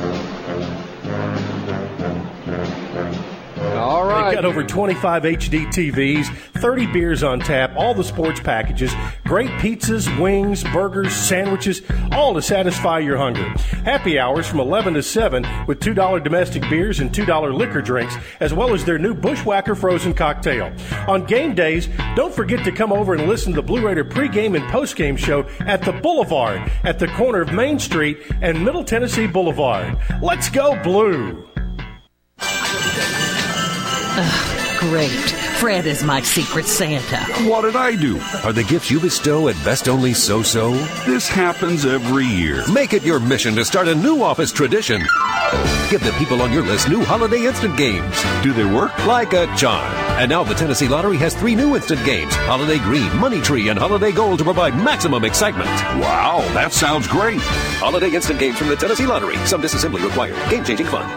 All right. They've got over twenty-five H D T Vs, thirty beers on tap, all the sports packages, great pizzas, wings, burgers, sandwiches, all to satisfy your hunger. Happy hours from eleven to seven with two dollars domestic beers and two dollars liquor drinks, as well as their new Bushwhacker frozen cocktail. On game days, don't forget to come over and listen to the Blue Raider pregame and postgame show at the Boulevard at the corner of Main Street and Middle Tennessee Boulevard. Let's go Blue! Uh, great. Fred is my secret Santa. What did I do? Are the gifts you bestow at best only so-so? This happens every year. Make it your mission to start a new office tradition. Give the people on your list new holiday instant games. Do they work? Like a charm. And now the Tennessee Lottery has three new instant games, Holiday Green, Money Tree, and Holiday Gold, to provide maximum excitement. Wow, that sounds great. Holiday instant games from the Tennessee Lottery. Some disassembly required. Game-changing fun.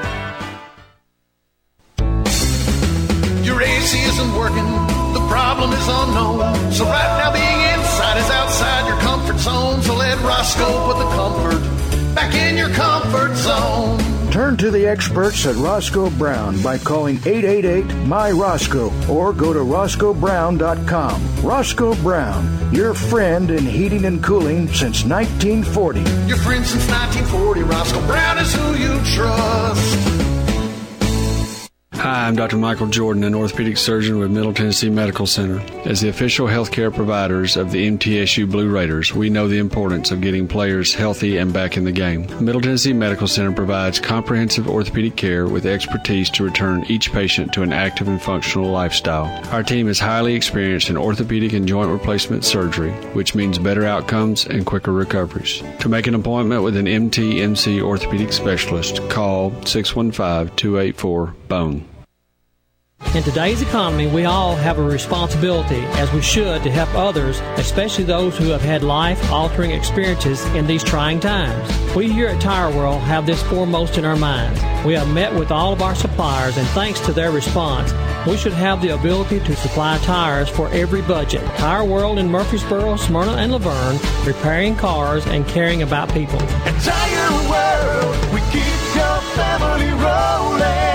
Your A C isn't working, the problem is unknown. So right now being inside is outside your comfort zone. So let Roscoe put the comfort back in your comfort zone. Turn to the experts at Roscoe Brown by calling eight eight eight, M Y Roscoe or go to Roscoe Brown dot com. Roscoe Brown, your friend in heating and cooling since nineteen forty. Your friend since nineteen forty, Roscoe Brown is who you trust. Hi, I'm Doctor Michael Jordan, an orthopedic surgeon with Middle Tennessee Medical Center. As the official healthcare providers of the M T S U Blue Raiders, we know the importance of getting players healthy and back in the game. Middle Tennessee Medical Center provides comprehensive orthopedic care with expertise to return each patient to an active and functional lifestyle. Our team is highly experienced in orthopedic and joint replacement surgery, which means better outcomes and quicker recoveries. To make an appointment with an M T M C orthopedic specialist, call six one five, two eight four, B O N E. In today's economy, we all have a responsibility, as we should, to help others, especially those who have had life-altering experiences in these trying times. We here at Tire World have this foremost in our minds. We have met with all of our suppliers, and thanks to their response, we should have the ability to supply tires for every budget. Tire World in Murfreesboro, Smyrna, and Laverne, repairing cars and caring about people. At Tire World, we keep your family rolling.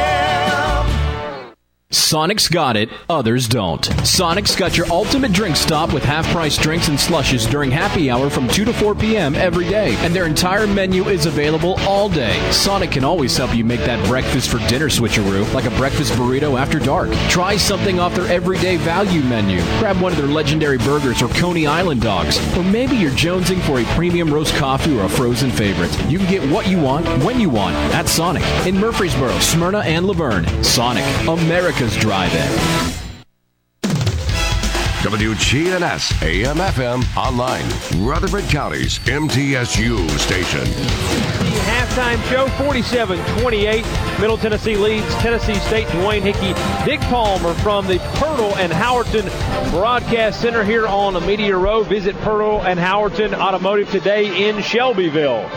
Sonic's got it, others don't. Sonic's got your ultimate drink stop with half-price drinks and slushes during happy hour from two to four p.m. every day. And their entire menu is available all day. Sonic can always help you make that breakfast for dinner switcheroo, like a breakfast burrito after dark. Try something off their everyday value menu. Grab one of their legendary burgers or Coney Island dogs. Or maybe you're jonesing for a premium roast coffee or a frozen favorite. You can get what you want, when you want, at Sonic. In Murfreesboro, Smyrna, and Laverne. Sonic, America's drive-in. W G N S, A M F M, online, Rutherford County's M T S U station. The halftime show, forty-seven twenty-eight. Middle Tennessee leads Tennessee State. Dwayne Hickey, Dick Palmer from the Pirtle and Howerton Broadcast Center here on Amelia Road. Visit Pirtle and Howerton Automotive today in Shelbyville.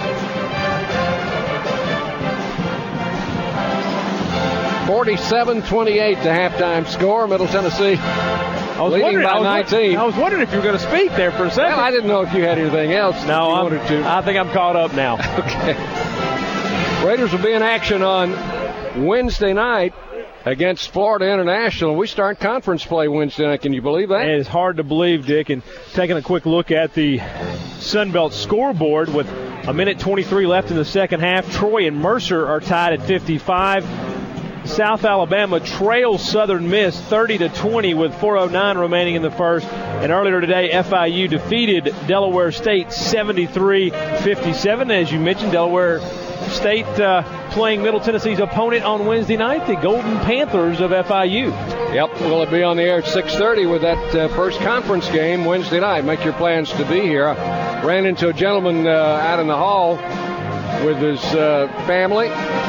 forty-seven twenty-eight, the halftime score. Middle Tennessee I was leading by I was, nineteen. I was wondering if you were going to speak there for a second. Well, I didn't know if you had anything else. No, you I'm, wanted to. I think I'm caught up now. Okay. Raiders will be in action on Wednesday night against Florida International. We start conference play Wednesday night. Can you believe that? It is hard to believe, Dick. And taking a quick look at the Sunbelt scoreboard with a minute twenty-three left in the second half, Troy and Mercer are tied at fifty-five. South Alabama trails Southern Miss thirty to twenty with four oh nine remaining in the first. And earlier today, F I U defeated Delaware State seventy-three fifty-seven. As you mentioned, Delaware State uh, playing Middle Tennessee's opponent on Wednesday night, the Golden Panthers of F I U. Yep, we'll be on the air at six thirty with that uh, first conference game Wednesday night. Make your plans to be here. I ran into a gentleman uh, out in the hall with his uh, family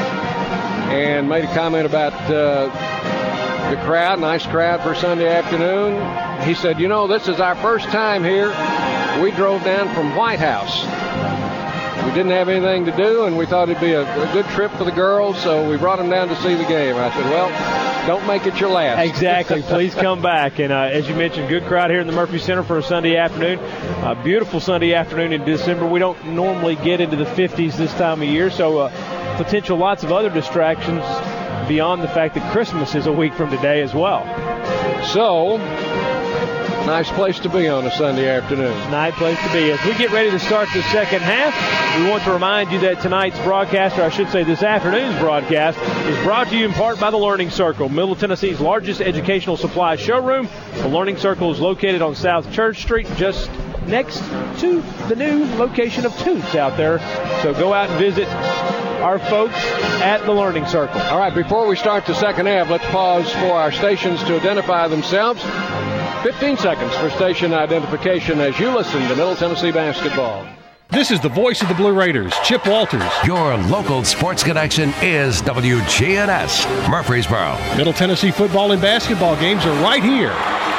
and made a comment about uh, the crowd, nice crowd for Sunday afternoon. He said, you know, this is our first time here. We drove down from White House. We didn't have anything to do, and we thought it'd be a, a good trip for the girls, so we brought them down to see the game. I said, well, don't make it your last. Exactly. Please come back. And uh, as you mentioned, good crowd here in the Murphy Center for a Sunday afternoon. A beautiful Sunday afternoon in December. We don't normally get into the fifties this time of year, so uh, potential lots of other distractions beyond the fact that Christmas is a week from today as well. So, nice place to be on a Sunday afternoon. Nice place to be. As we get ready to start the second half, we want to remind you that tonight's broadcast, or I should say this afternoon's broadcast, is brought to you in part by the Learning Circle, Middle Tennessee's largest educational supply showroom. The Learning Circle is located on South Church Street, just next to the new location of Toots out there. So go out and visit our folks at the Learning Circle. All right, before we start the second half, let's pause for our stations to identify themselves. fifteen seconds for station identification as you listen to Middle Tennessee basketball. This is the voice of the Blue Raiders, Chip Walters. Your local sports connection is W G N S, Murfreesboro. Middle Tennessee football and basketball games are right here.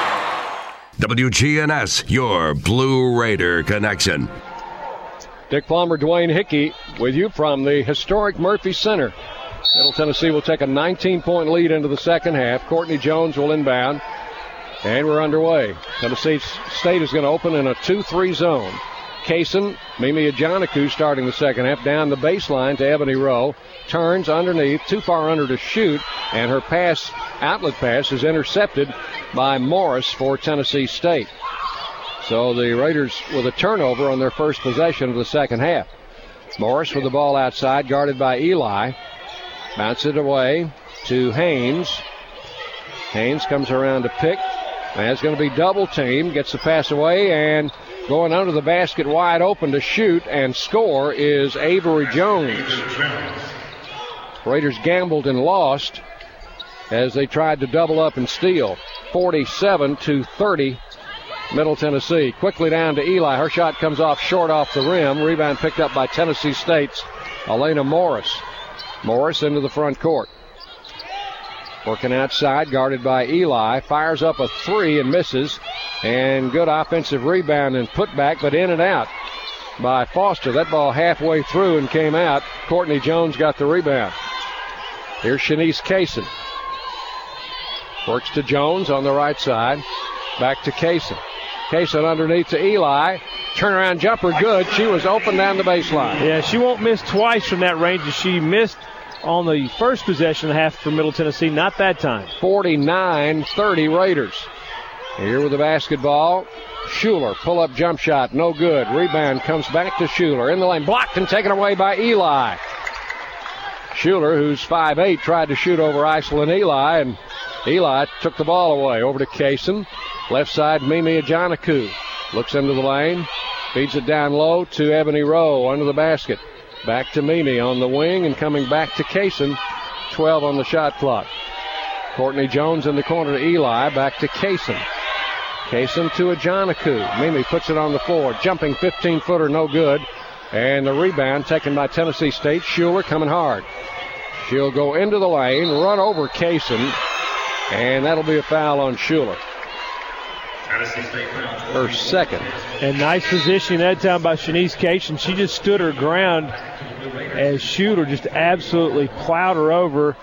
W G N S, your Blue Raider connection. Dick Palmer, Dwayne Hickey with you from the historic Murphy Center. Middle Tennessee will take a nineteen-point lead into the second half. Courtney Jones will inbound, and we're underway. Tennessee State is going to open in a two three zone. Kaysen, Mimi Ajanaku starting the second half, down the baseline to Ebony Rowe. Turns underneath, too far under to shoot, and her pass, outlet pass, is intercepted by Morris for Tennessee State. So the Raiders with a turnover on their first possession of the second half. Morris with the ball outside, guarded by Eli. Bounce it away to Haynes. Haynes comes around to pick. And it's going to be double teamed. Gets the pass away, and going under the basket wide open to shoot and score is Avery Jones. Raiders gambled and lost as they tried to double up and steal. forty-seven to thirty. Middle Tennessee. Quickly down to Eli. Her shot comes off short off the rim. Rebound picked up by Tennessee State's Elena Morris. Morris into the front court. Working outside, guarded by Eli. Fires up a three and misses. And good offensive rebound and putback, but in and out by Foster. That ball halfway through and came out. Courtney Jones got the rebound. Here's Shanice Kaysen. Works to Jones on the right side. Back to Kaysen. Kaysen underneath to Eli. Turnaround jumper good. She was open down the baseline. Yeah, she won't miss twice from that range. She missed on the first possession of the half for Middle Tennessee. Not that time. forty-nine thirty Raiders. Here with the basketball. Schuler, pull-up jump shot. No good. Rebound comes back to Schuler. In the lane. Blocked and taken away by Eli. Schuler, who's five eight, tried to shoot over Iceland Eli, and Eli took the ball away. Over to Kaysen. Left side, Mimi Ajanaku. Looks into the lane. Feeds it down low to Ebony Rowe under the basket. Back to Mimi on the wing and coming back to Kaysen. twelve on the shot clock. Courtney Jones in the corner to Eli. Back to Kaysen. Kaysen to Ajanaku. Mimi puts it on the floor. Jumping fifteen-footer, no good. And the rebound taken by Tennessee State. Schuler coming hard. She'll go into the lane, run over Kaysen, and that'll be a foul on Schuler. Her second. And nice positioning that time by Shanice Kaysen. She just stood her ground as Schuler just absolutely plowed her over.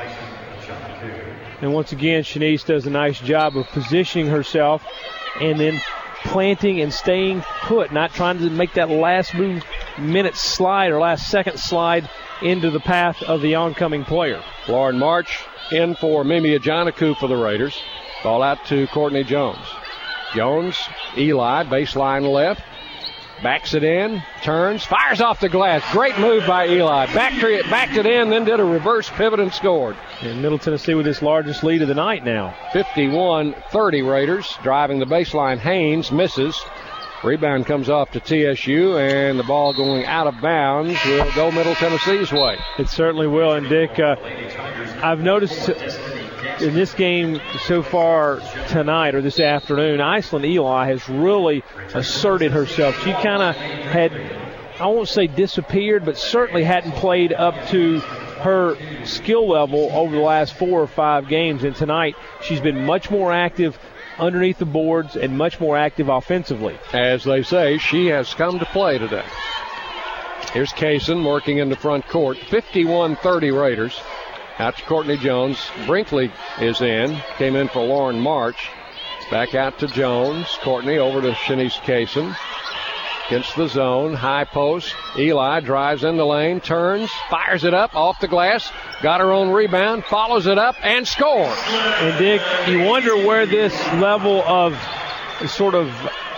And once again, Shanice does a nice job of positioning herself and then planting and staying put, not trying to make that last move minute slide or last second slide into the path of the oncoming player. Lauren March in for Mimi Ajanaku for the Raiders. Ball out to Courtney Jones. Jones, Eli, baseline left. Backs it in, turns, fires off the glass. Great move by Eli. Backed it, backed it in, then did a reverse pivot and scored. And Middle Tennessee with its largest lead of the night now. fifty-one thirty Raiders. Driving the baseline, Haynes misses. Rebound comes off to T S U, and the ball going out of bounds will go Middle Tennessee's way. It certainly will. And, Dick, uh, I've noticed in this game so far tonight or this afternoon, Iceland Eli has really asserted herself. She kind of had, I won't say disappeared, but certainly hadn't played up to her skill level over the last four or five games. And tonight she's been much more active underneath the boards and much more active offensively. As they say, she has come to play today. Here's Kaysen working in the front court. fifty-one thirty Raiders. Out to Courtney Jones. Brinkley is in. Came in for Lauren March. Back out to Jones. Courtney over to Shanice Kaysen. Against the zone. High post. Eli drives in the lane. Turns. Fires it up off the glass. Got her own rebound. Follows it up and scores. And, Dick, you wonder where this level of sort of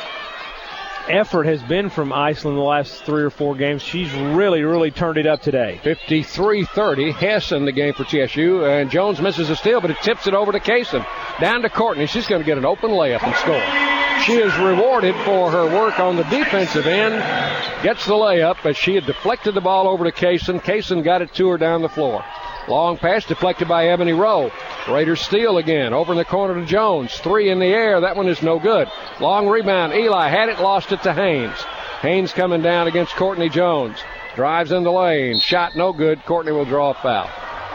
effort has been from Iceland the last three or four games. She's really, really turned it up today. fifty-three thirty. Hess in the game for T S U. And Jones misses a steal, but it tips it over to Kaysen. Down to Courtney. She's going to get an open layup and score. She is rewarded for her work on the defensive end. Gets the layup as she had deflected the ball over to Kaysen. Kaysen got it to her down the floor. Long pass deflected by Ebony Rowe. Raiders steal again. Over in the corner to Jones. Three in the air. That one is no good. Long rebound. Eli had it, lost it to Haynes. Haynes coming down against Courtney Jones. Drives in the lane. Shot no good. Courtney will draw a foul.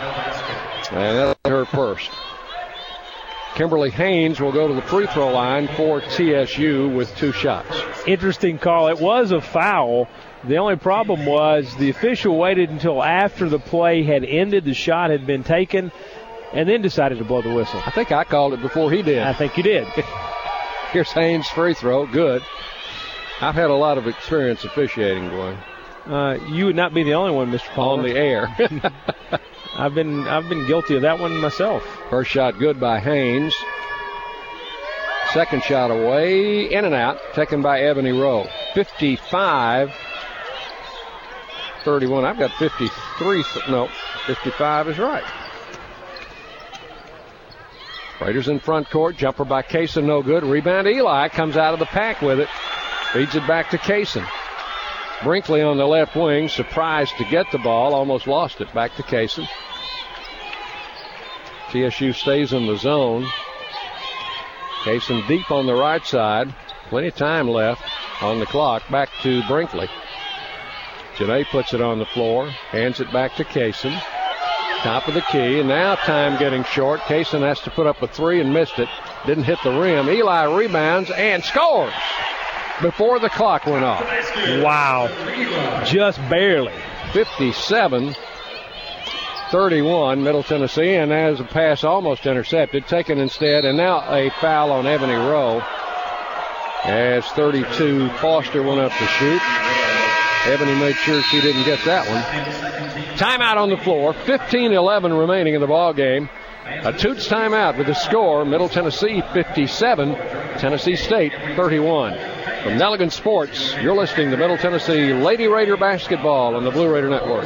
And that's her first. Kimberly Haynes will go to the free throw line for T S U with two shots. Interesting call. It was a foul. The only problem was the official waited until after the play had ended, the shot had been taken, and then decided to blow the whistle. I think I called it before he did. I think you did. Here's Haynes' free throw. Good. I've had a lot of experience officiating, Dwayne. Uh, you would not be the only one, Mister Palmer. On the air. I've been I've been guilty of that one myself. First shot good by Haynes. Second shot away, in and out, taken by Ebony Rowe. fifty-five thirty-one. I've got fifty-three. No, fifty-five is right. Raiders in front court. Jumper by Kaysen, no good. Rebound, Eli comes out of the pack with it. Feeds it back to Kaysen. Brinkley on the left wing, surprised to get the ball, almost lost it. Back to Kaysen. T S U stays in the zone. Kaysen deep on the right side. Plenty of time left on the clock. Back to Brinkley. Janae puts it on the floor, hands it back to Kaysen. Top of the key, and now time getting short. Kaysen has to put up a three and missed it. Didn't hit the rim. Eli rebounds and scores before the clock went off. Wow. Just barely. fifty-seven thirty-one, Middle Tennessee, and as a pass almost intercepted, taken instead, and now a foul on Ebony Rowe. As thirty-two, Foster went up to shoot. Ebony made sure she didn't get that one. Timeout on the floor, fifteen eleven remaining in the ball game. A Toots timeout with the score, Middle Tennessee fifty-seven, Tennessee State thirty-one. From Nelligan Sports, you're listening to Middle Tennessee Lady Raider basketball on the Blue Raider Network.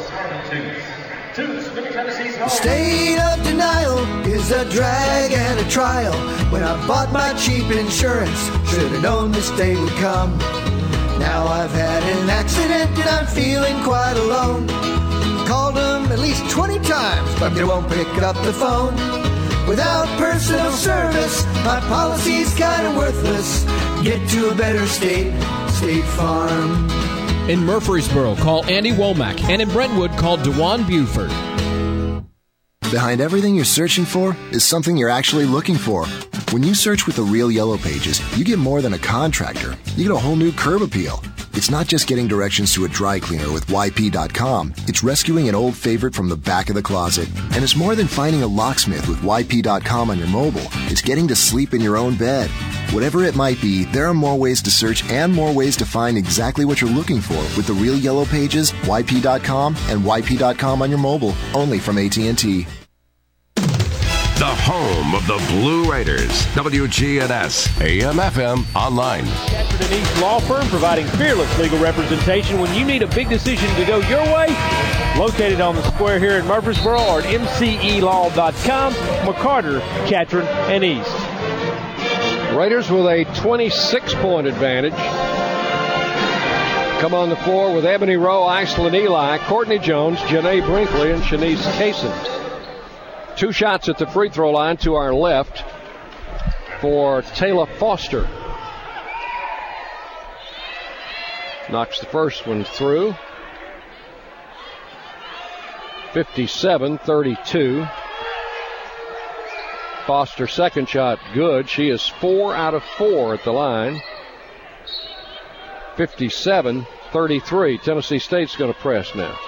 The state of denial is a drag and a trial. When I bought my cheap insurance, should have known this day would come. Now I've had an accident and I'm feeling quite alone. Called them at least twenty times, but they won't pick up the phone. Without personal service, my policy's kind of worthless. Get to a better state, State Farm. In Murfreesboro, call Andy Womack, and in Brentwood, call Dewan Buford. Behind everything you're searching for is something you're actually looking for. When you search with the Real Yellow Pages, you get more than a contractor. You get a whole new curb appeal. It's not just getting directions to a dry cleaner with Y P dot com. It's rescuing an old favorite from the back of the closet. And it's more than finding a locksmith with Y P dot com on your mobile. It's getting to sleep in your own bed. Whatever it might be, there are more ways to search and more ways to find exactly what you're looking for with the Real Yellow Pages, Y P dot com, and Y P dot com on your mobile. Only from A T and T. The home of the Blue Raiders. W G N S, A M F M, online. Catron and East Law Firm providing fearless legal representation when you need a big decision to go your way. Located on the square here in Murfreesboro or at M C E law dot com. McCarter, Catron and East. Raiders with a twenty-six point advantage come on the floor with Ebony Rowe, Iceland Eli, Courtney Jones, Janae Brinkley, and Shanice Kaysen. Two shots at the free throw line to our left for Taylor Foster. Knocks the first one through. fifty-seven thirty-two. Foster second shot good. She is four out of four at the line. fifty-seven thirty-three. Tennessee State's going to press now.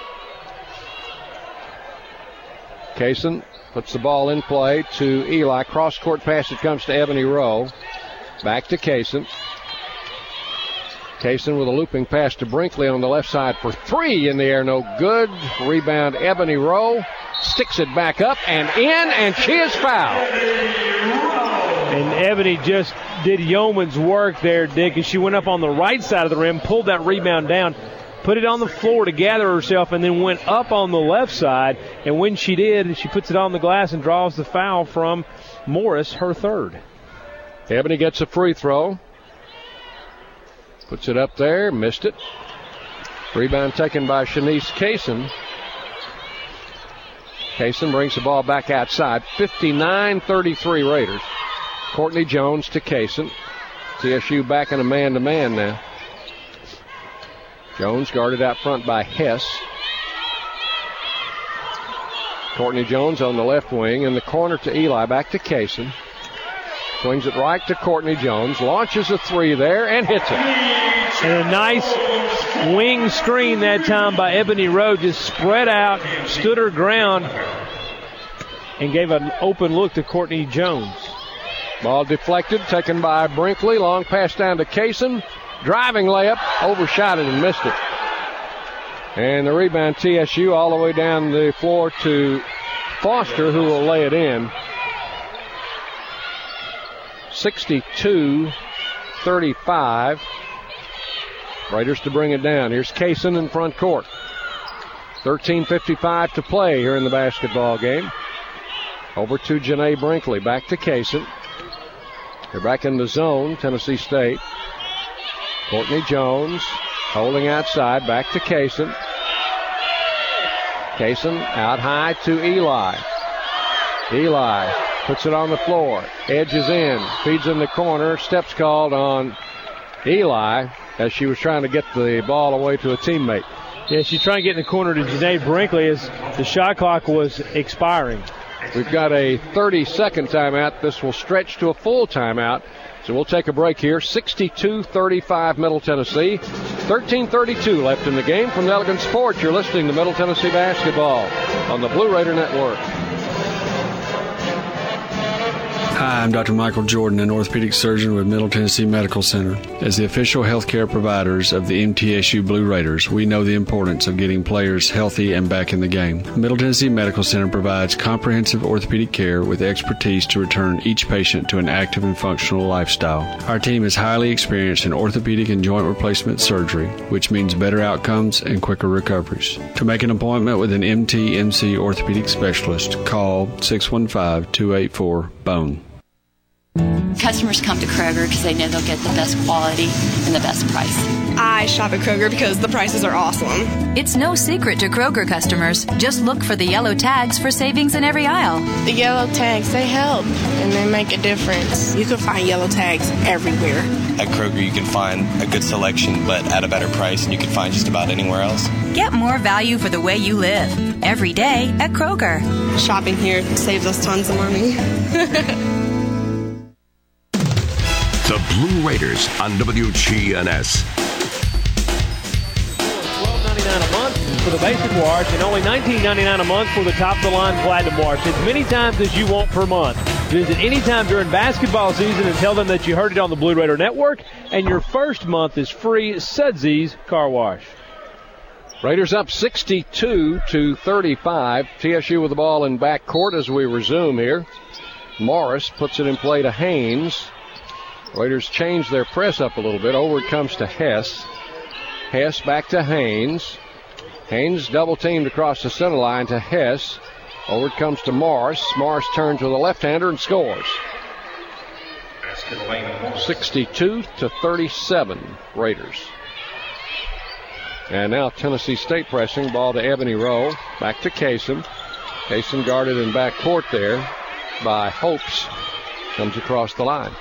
Kaysen puts the ball in play to Eli. Cross-court pass. It comes to Ebony Rowe. Back to Kaysen. Kaysen with a looping pass to Brinkley on the left side for three in the air. No good. Rebound Ebony Rowe. Sticks it back up and in, and she is fouled. And Ebony just did yeoman's work there, Dick, as she went up on the right side of the rim, pulled that rebound down, put it on the floor to gather herself, and then went up on the left side. And when she did, she puts it on the glass and draws the foul from Morris, her third. Ebony gets a free throw. Puts it up there, missed it. Rebound taken by Shanice Kaysen. Kaysen brings the ball back outside. fifty-nine thirty-three Raiders. Courtney Jones to Kaysen. T S U back in a man-to-man now. Jones guarded out front by Hess. Courtney Jones on the left wing. In the corner to Eli. Back to Kaysen. Swings it right to Courtney Jones. Launches a three there and hits it. And a nice wing screen that time by Ebony Rowe. Just spread out, stood her ground, and gave an open look to Courtney Jones. Ball deflected, taken by Brinkley. Long pass down to Kaysen. Driving layup, overshot it and missed it. And the rebound T S U all the way down the floor to Foster, who will lay it in. sixty-two thirty-five. Raiders to bring it down. Here's Kaysen in front court. thirteen fifty-five to play here in the basketball game. Over to Janae Brinkley. Back to Kaysen. They're back in the zone, Tennessee State. Courtney Jones holding outside. Back to Kaysen. Kaysen out high to Eli. Eli puts it on the floor. Edges in. Feeds in the corner. Steps called on Eli as she was trying to get the ball away to a teammate. Yeah, she's trying to get in the corner to Janae Brinkley as the shot clock was expiring. We've got a thirty-second timeout. This will stretch to a full timeout. So we'll take a break here. sixty-two thirty-five Middle Tennessee. thirteen thirty-two left in the game. From Elegant Sports, you're listening to Middle Tennessee Basketball on the Blue Raider Network. Hi, I'm Doctor Michael Jordan, an orthopedic surgeon with Middle Tennessee Medical Center. As the official healthcare providers of the M T S U Blue Raiders, we know the importance of getting players healthy and back in the game. Middle Tennessee Medical Center provides comprehensive orthopedic care with expertise to return each patient to an active and functional lifestyle. Our team is highly experienced in orthopedic and joint replacement surgery, which means better outcomes and quicker recoveries. To make an appointment with an M T M C orthopedic specialist, call six one five, two eight four, B O N E. Customers come to Kroger because they know they'll get the best quality and the best price. I shop at Kroger because the prices are awesome. It's no secret to Kroger customers. Just look for the yellow tags for savings in every aisle. The yellow tags, they help, and they make a difference. You can find yellow tags everywhere. At Kroger, you can find a good selection, but at a better price, and you can find just about anywhere else. Get more value for the way you live. Every day at Kroger. Shopping here saves us tons of money. The Blue Raiders on W G N S. twelve ninety-nine a month for the basic wash and only nineteen ninety-nine a month for the top-of-the-line platinum wash. As many times as you want per month. Visit anytime during basketball season and tell them that you heard it on the Blue Raider Network, and your first month is free Sudsy's Car Wash. Raiders up sixty-two to thirty-five. T S U with the ball in back court as we resume here. Morris puts it in play to Haynes. Raiders change their press up a little bit. Over it comes to Hess. Hess back to Haynes. Haynes double teamed across the center line to Hess. Over it comes to Morris. Morris turns with a left-hander and scores. sixty-two to thirty-seven Raiders. And now Tennessee State pressing. Ball to Ebony Rowe. Back to Kaysen. Kaysen guarded in back court there by Hopes. Comes across the line.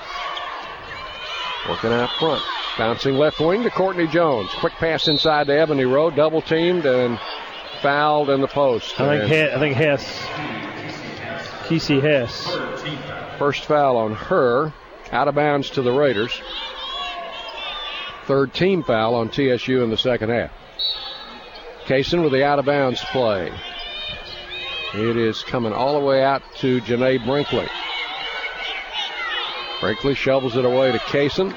Working out front. Bouncing left wing to Courtney Jones. Quick pass inside to Ebony Rowe. Double teamed and fouled in the post. I think, He- I think Hess. Kesey Hess. First foul on her. Out of bounds to the Raiders. Third team foul on T S U in the second half. Kaysen with the out of bounds play. It is coming all the way out to Janae Brinkley. Brinkley shovels it away to Kaysen.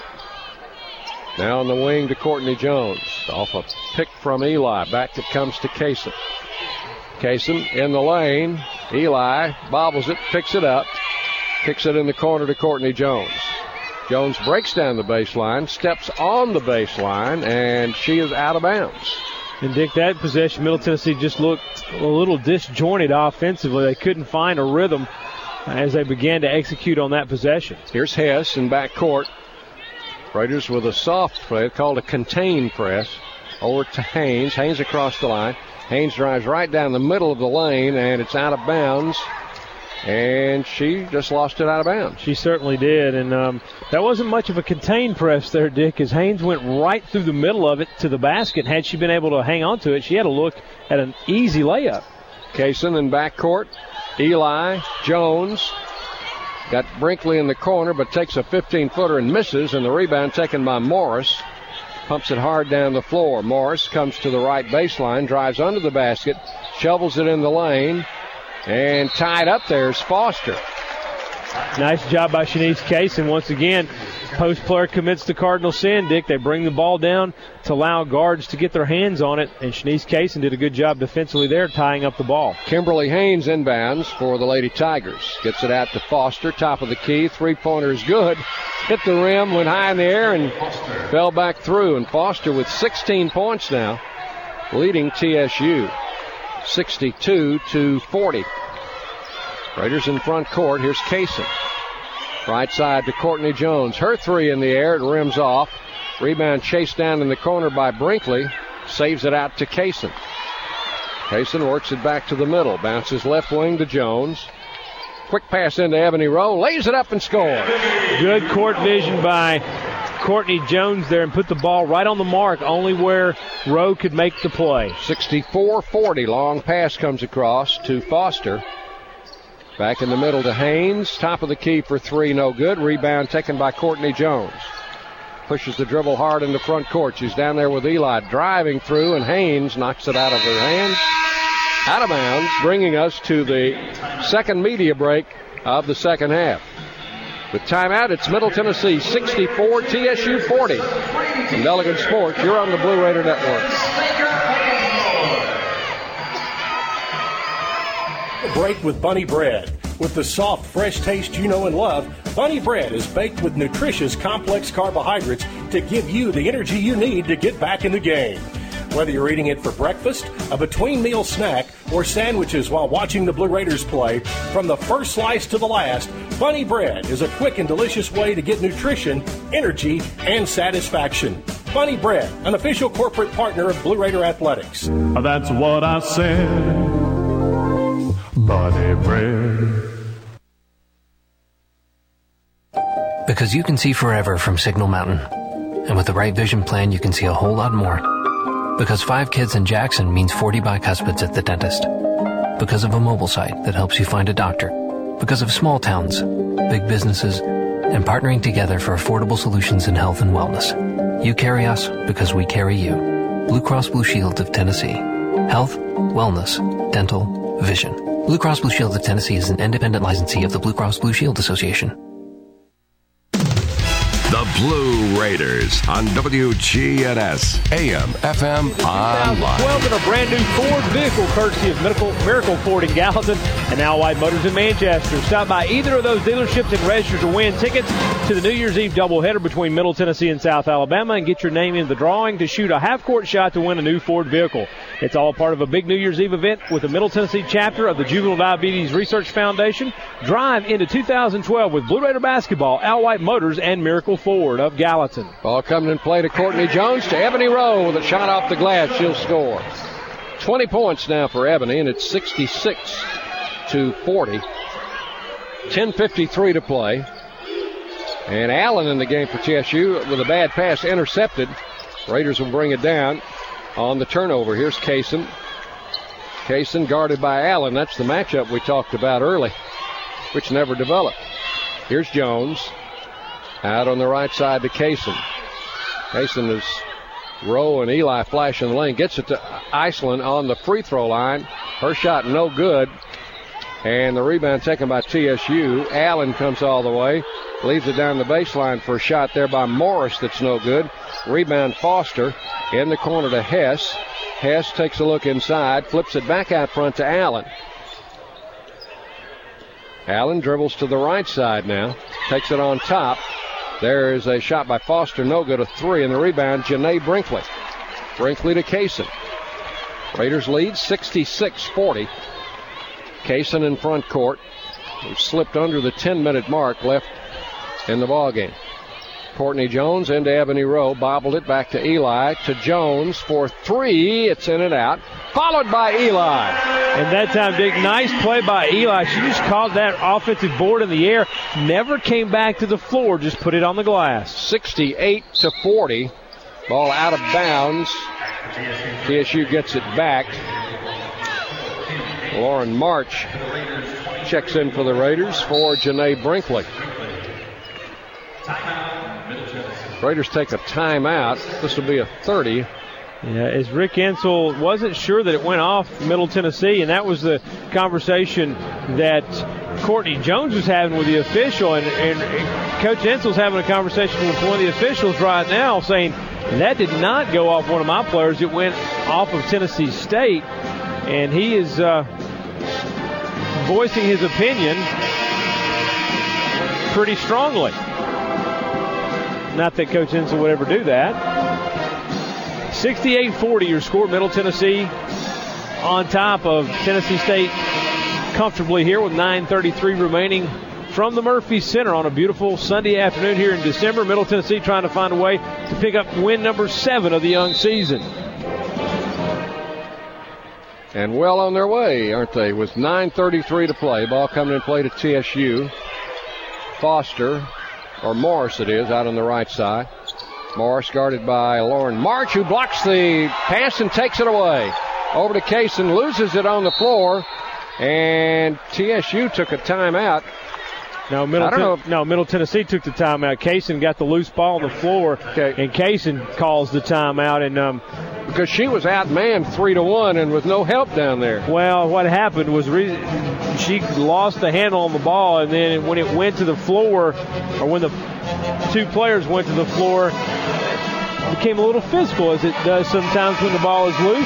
Now on the wing to Courtney Jones. Off a pick from Eli. Back it comes to Kaysen. Kaysen in the lane. Eli bobbles it, picks it up. Kicks it in the corner to Courtney Jones. Jones breaks down the baseline, steps on the baseline, and she is out of bounds. And, Dick, that possession, Middle Tennessee just looked a little disjointed offensively. They couldn't find a rhythm as they began to execute on that possession. Here's Hess in back court. Raiders with a soft play called a contained press. Over to Haynes. Haynes across the line. Haynes drives right down the middle of the lane, and it's out of bounds. And she just lost it out of bounds. She certainly did. And um, that wasn't much of a contained press there, Dick, as Haynes went right through the middle of it to the basket. Had she been able to hang on to it, she had a look at an easy layup. Kaysen in backcourt. Eli, Jones. Got Brinkley in the corner, but takes a fifteen-footer and misses. And the rebound taken by Morris. Pumps it hard down the floor. Morris comes to the right baseline, drives under the basket, shovels it in the lane. And tied up there is Foster. Nice job by Shanice Kaysen. Once again, post player commits the cardinal sin, Dick. They bring the ball down to allow guards to get their hands on it, and Shanice Kaysen did a good job defensively there tying up the ball. Kimberly Haynes inbounds for the Lady Tigers. Gets it out to Foster, top of the key. Three-pointer is good. Hit the rim, went high in the air, and fell back through. And Foster with sixteen points now, leading T S U. sixty-two to forty. Raiders in front court. Here's Kaysen. Right side to Courtney Jones. Her three in the air. It rims off. Rebound chased down in the corner by Brinkley. Saves it out to Kaysen. Kaysen works it back to the middle. Bounces left wing to Jones. Quick pass into Ebony Rowe. Lays it up and scores. Good court vision by Courtney Jones there and put the ball right on the mark, only where Rowe could make the play. sixty-four forty. Long pass comes across to Foster. Back in the middle to Haynes. Top of the key for three, no good. Rebound taken by Courtney Jones. Pushes the dribble hard in the front court. She's down there with Eli driving through, and Haynes knocks it out of her hands. Out of bounds, bringing us to the second media break of the second half. With timeout, it's Middle Tennessee sixty-four, T S U forty. From Delegan Sports, you're on the Blue Raider Network. Break with Bunny Bread. With the soft, fresh taste you know and love, Bunny Bread is baked with nutritious, complex carbohydrates to give you the energy you need to get back in the game. Whether you're eating it for breakfast, a between-meal snack, or sandwiches while watching the Blue Raiders play, from the first slice to the last, Bunny Bread is a quick and delicious way to get nutrition, energy, and satisfaction. Bunny Bread, an official corporate partner of Blue Raider Athletics. That's what I said. Bunny Bread. Because you can see forever from Signal Mountain. And with the right vision plan, you can see a whole lot more. Because five kids in Jackson means forty bicuspids at the dentist. Because of a mobile site that helps you find a doctor. Because of small towns, big businesses, and partnering together for affordable solutions in health and wellness. You carry us because we carry you. Blue Cross Blue Shield of Tennessee. Health, wellness, dental, vision. Blue Cross Blue Shield of Tennessee is an independent licensee of the Blue Cross Blue Shield Association. The Blue Raiders on W G N S, A M, F M, online. twelve in a brand new Ford vehicle courtesy of Miracle, Miracle Ford in Gallatin and Al White Motors in Manchester. Stop by either of those dealerships and register to win tickets to the New Year's Eve doubleheader between Middle Tennessee and South Alabama and get your name in the drawing to shoot a half-court shot to win a new Ford vehicle. It's all part of a big New Year's Eve event with the Middle Tennessee chapter of the Juvenile Diabetes Research Foundation. Drive into two thousand twelve with Blue Raider basketball, Al White Motors, and Miracle Ford. Ford of Gallatin. Ball coming in play to Courtney Jones, to Ebony Rowe with a shot off the glass. She'll score. twenty points now for Ebony, and it's sixty-six to forty. ten fifty-three to play. And Allen in the game for T S U with a bad pass intercepted. Raiders will bring it down on the turnover. Here's Kaysen. Kaysen guarded by Allen. That's the matchup we talked about early, which never developed. Here's Jones. Out on the right side to Kaysen. Kaysen is Rowe and Eli flashing the lane. Gets it to Iceland on the free throw line. Her shot no good. And the rebound taken by T S U. Allen comes all the way. Leaves it down the baseline for a shot there by Morris that's no good. Rebound Foster in the corner to Hess. Hess takes a look inside, flips it back out front to Allen. Allen dribbles to the right side now. Takes it on top. There is a shot by Foster, no good, a three, and the rebound, Janae Brinkley. Brinkley to Kaysen. Raiders lead sixty-six forty. Kaysen in front court. We've slipped under the ten-minute mark left in the ballgame. Courtney Jones into Ebony Rowe. Bobbled it back to Eli. To Jones for three. It's in and out. Followed by Eli. And that time, Dick, nice play by Eli. She just caught that offensive board in the air. Never came back to the floor. Just put it on the glass. sixty-eight to forty. Ball out of bounds. T S U gets it back. Lauren March checks in for the Raiders for Janae Brinkley. Raiders take a timeout. This will be a thirty. Yeah, as Rick Insell wasn't sure that it went off Middle Tennessee, and that was the conversation that Courtney Jones was having with the official, and, and Coach Insell's having a conversation with one of the officials right now saying that did not go off one of my players. It went off of Tennessee State, and he is uh, voicing his opinion pretty strongly. Not that Coach Insell would ever do that. sixty-eight forty your score. Middle Tennessee on top of Tennessee State comfortably here with nine thirty-three remaining from the Murphy Center on a beautiful Sunday afternoon here in December. Middle Tennessee trying to find a way to pick up win number seven of the young season. And well on their way, aren't they? With nine thirty-three to play. Ball coming in play to T S U. Foster, or Morris it is, out on the right side. Morris guarded by Lauren March, who blocks the pass and takes it away. Over to Kaysen, loses it on the floor, and T S U took a timeout. No, Middle, I don't know if, no, Middle Tennessee took the timeout. Kaysen got the loose ball on the floor, okay. and Kaysen calls the timeout. And um, because she was outmanned three to one and with no help down there. Well, what happened was re- she lost the handle on the ball, and then when it went to the floor, or when the two players went to the floor, it became a little physical, as it does sometimes when the ball is loose.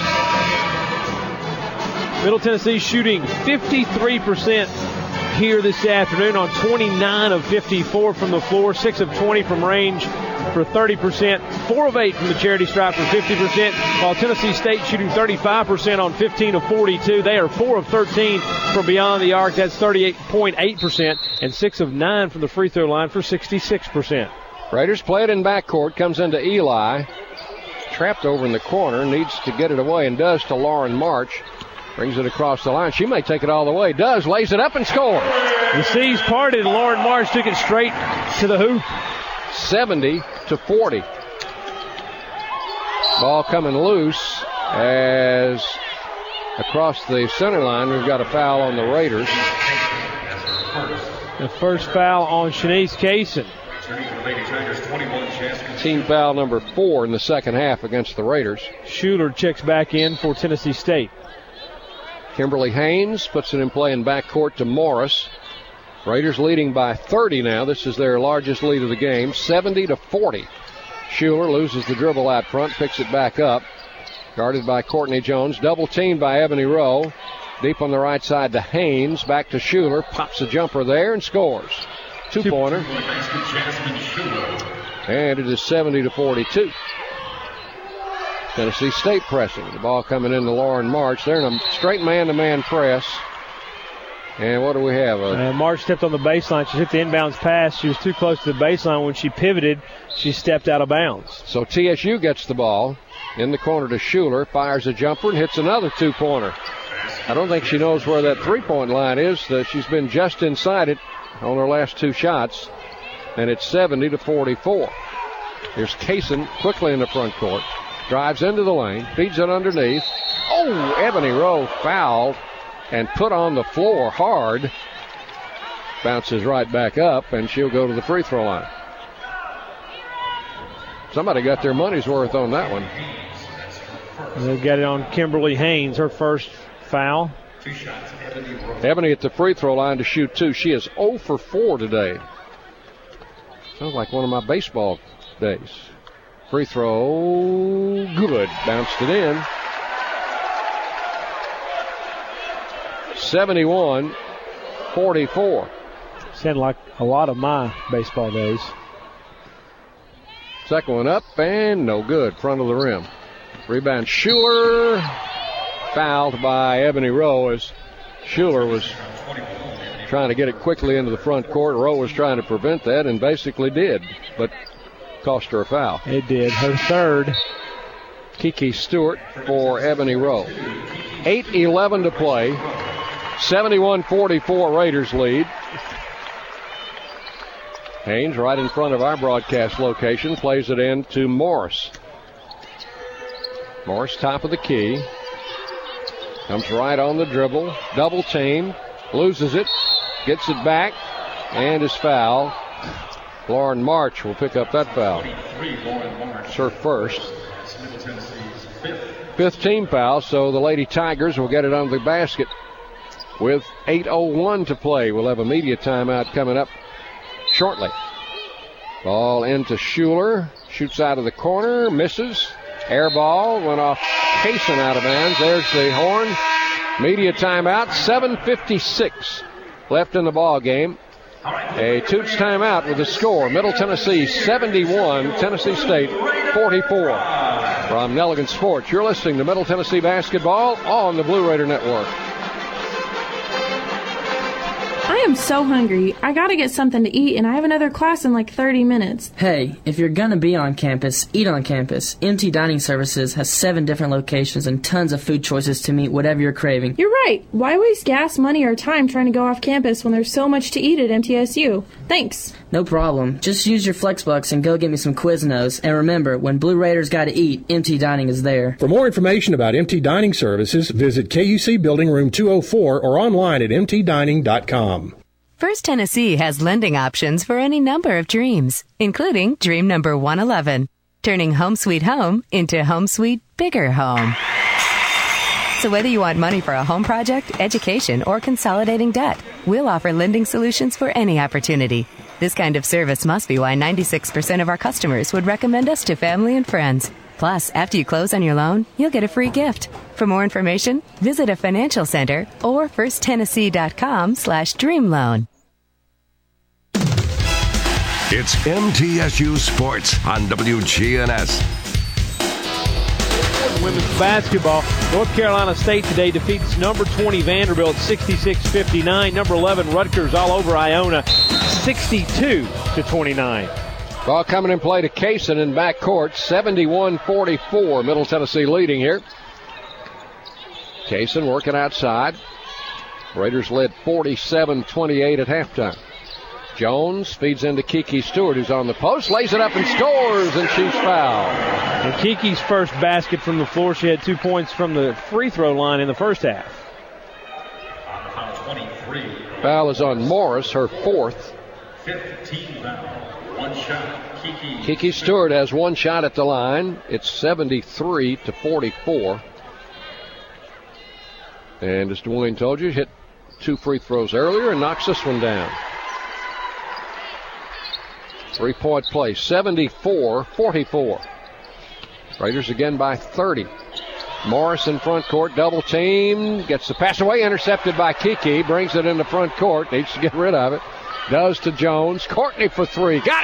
Middle Tennessee shooting fifty-three percent here this afternoon on twenty-nine of fifty-four from the floor, six of twenty from range for thirty percent, four of eight from the charity stripe for fifty percent, while Tennessee State shooting thirty-five percent on fifteen of forty-two. They are four of thirteen from beyond the arc. That's thirty-eight point eight percent, and six of nine from the free throw line for sixty-six percent. Raiders play it in backcourt, comes into Eli. Trapped over in the corner, needs to get it away, and does to Lauren March. Brings it across the line. She may take it all the way. Does, lays it up and scores. The seas parted, and Lauren March took it straight to the hoop. seventy to forty. Ball coming loose as across the center line we've got a foul on the Raiders. The first foul on Shanice Kaysen. Team foul number four in the second half against the Raiders. Schuler checks back in for Tennessee State. Kimberly Haynes puts it in play in backcourt to Morris. Raiders leading by thirty now. This is their largest lead of the game, seventy to forty. Schuler loses the dribble out front, picks it back up. Guarded by Courtney Jones. Double teamed by Ebony Rowe. Deep on the right side to Haynes. Back to Schuler. Pops a jumper there and scores. Two-pointer. And it is seventy to forty-two. Tennessee State pressing. The ball coming in to Lauren March. They're in a straight man-to-man press. And what do we have? Uh, March stepped on the baseline. She hit the inbounds pass. She was too close to the baseline. When she pivoted, she stepped out of bounds. So T S U gets the ball in the corner to Schuler, fires a jumper, and hits another two-pointer. I don't think she knows where that three-point line is. Uh, she's been just inside it on her last two shots, and it's seventy to forty-four. Here's Kaysen quickly in the front court. Drives into the lane, feeds it underneath. Oh, Ebony Rowe fouled and put on the floor hard. Bounces right back up, and she'll go to the free throw line. Somebody got their money's worth on that one. They've got it on Kimberly Haynes, her first foul. Ebony at the free throw line to shoot two. She is zero for four today. Sounds like one of my baseball days. Free throw, good. Bounced it in. seventy-one forty-four. Sound like a lot of my baseball days. Second one up and no good. Front of the rim. Rebound Schuler. Fouled by Ebony Rowe as Schuler was trying to get it quickly into the front court. Rowe was trying to prevent that and basically did, but cost her a foul. It did. Her third. Kiki Stewart for Ebony Rowe. eight eleven to play. seventy-one forty-four Raiders lead. Haynes right in front of our broadcast location plays it in to Morris. Morris top of the key. Comes right on the dribble. Double team. Loses it. Gets it back. And is fouled. Lauren March will pick up that foul. It's her first. Fifth team foul, so the Lady Tigers will get it under the basket with eight oh one to play. We'll have a media timeout coming up shortly. Ball into Schuler. Shoots out of the corner. Misses. Air ball. Went off Kaysen out of bounds. There's the horn. Media timeout. seven fifty-six left in the ball game. A Toots timeout with the score. Middle Tennessee seventy-one, Tennessee State forty-four. From Nelligan Sports, you're listening to Middle Tennessee Basketball on the Blue Raider Network. I am so hungry. I gotta get something to eat, and I have another class in like thirty minutes. Hey, if you're gonna be on campus, eat on campus. M T Dining Services has seven different locations and tons of food choices to meet whatever you're craving. You're right. Why waste gas, money, or time trying to go off campus when there's so much to eat at M T S U? Thanks. No problem. Just use your Flexbucks and go get me some Quiznos. And remember, when Blue Raiders gotta eat, M T Dining is there. For more information about M T Dining Services, visit K U C Building Room two oh four or online at m t dining dot com. First Tennessee has lending options for any number of dreams, including dream number one eleven, turning home sweet home into home sweet bigger home. So whether you want money for a home project, education, or consolidating debt, we'll offer lending solutions for any opportunity. This kind of service must be why ninety-six percent of our customers would recommend us to family and friends. Plus, after you close on your loan, you'll get a free gift. For more information, visit a financial center or first tennessee dot com slash dream loan. It's M T S U Sports on W G N S. Women's basketball. North Carolina State today defeats number twenty Vanderbilt sixty-six fifty-nine. Number eleven Rutgers all over Iona sixty-two to twenty-nine. Ball coming in play to Kaysen in backcourt. seventy-one forty-four. Middle Tennessee leading here. Kaysen working outside. Raiders led forty-seven twenty-eight at halftime. Jones feeds into Kiki Stewart, who's on the post, lays it up and scores, and she's fouled. And Kiki's first basket from the floor. She had two points from the free throw line in the first half. Foul is on Morris, her fourth. fifteen foul. One shot. Kiki. Kiki Stewart has one shot at the line. It's seventy-three to forty-four. And as Dwayne told you, hit two free throws earlier and knocks this one down. Three-point play, seventy-four forty-four. Raiders again by thirty. Morris in front court, double team, gets the pass away, intercepted by Kiki, brings it into front court, needs to get rid of it. Does to Jones. Courtney for three. Got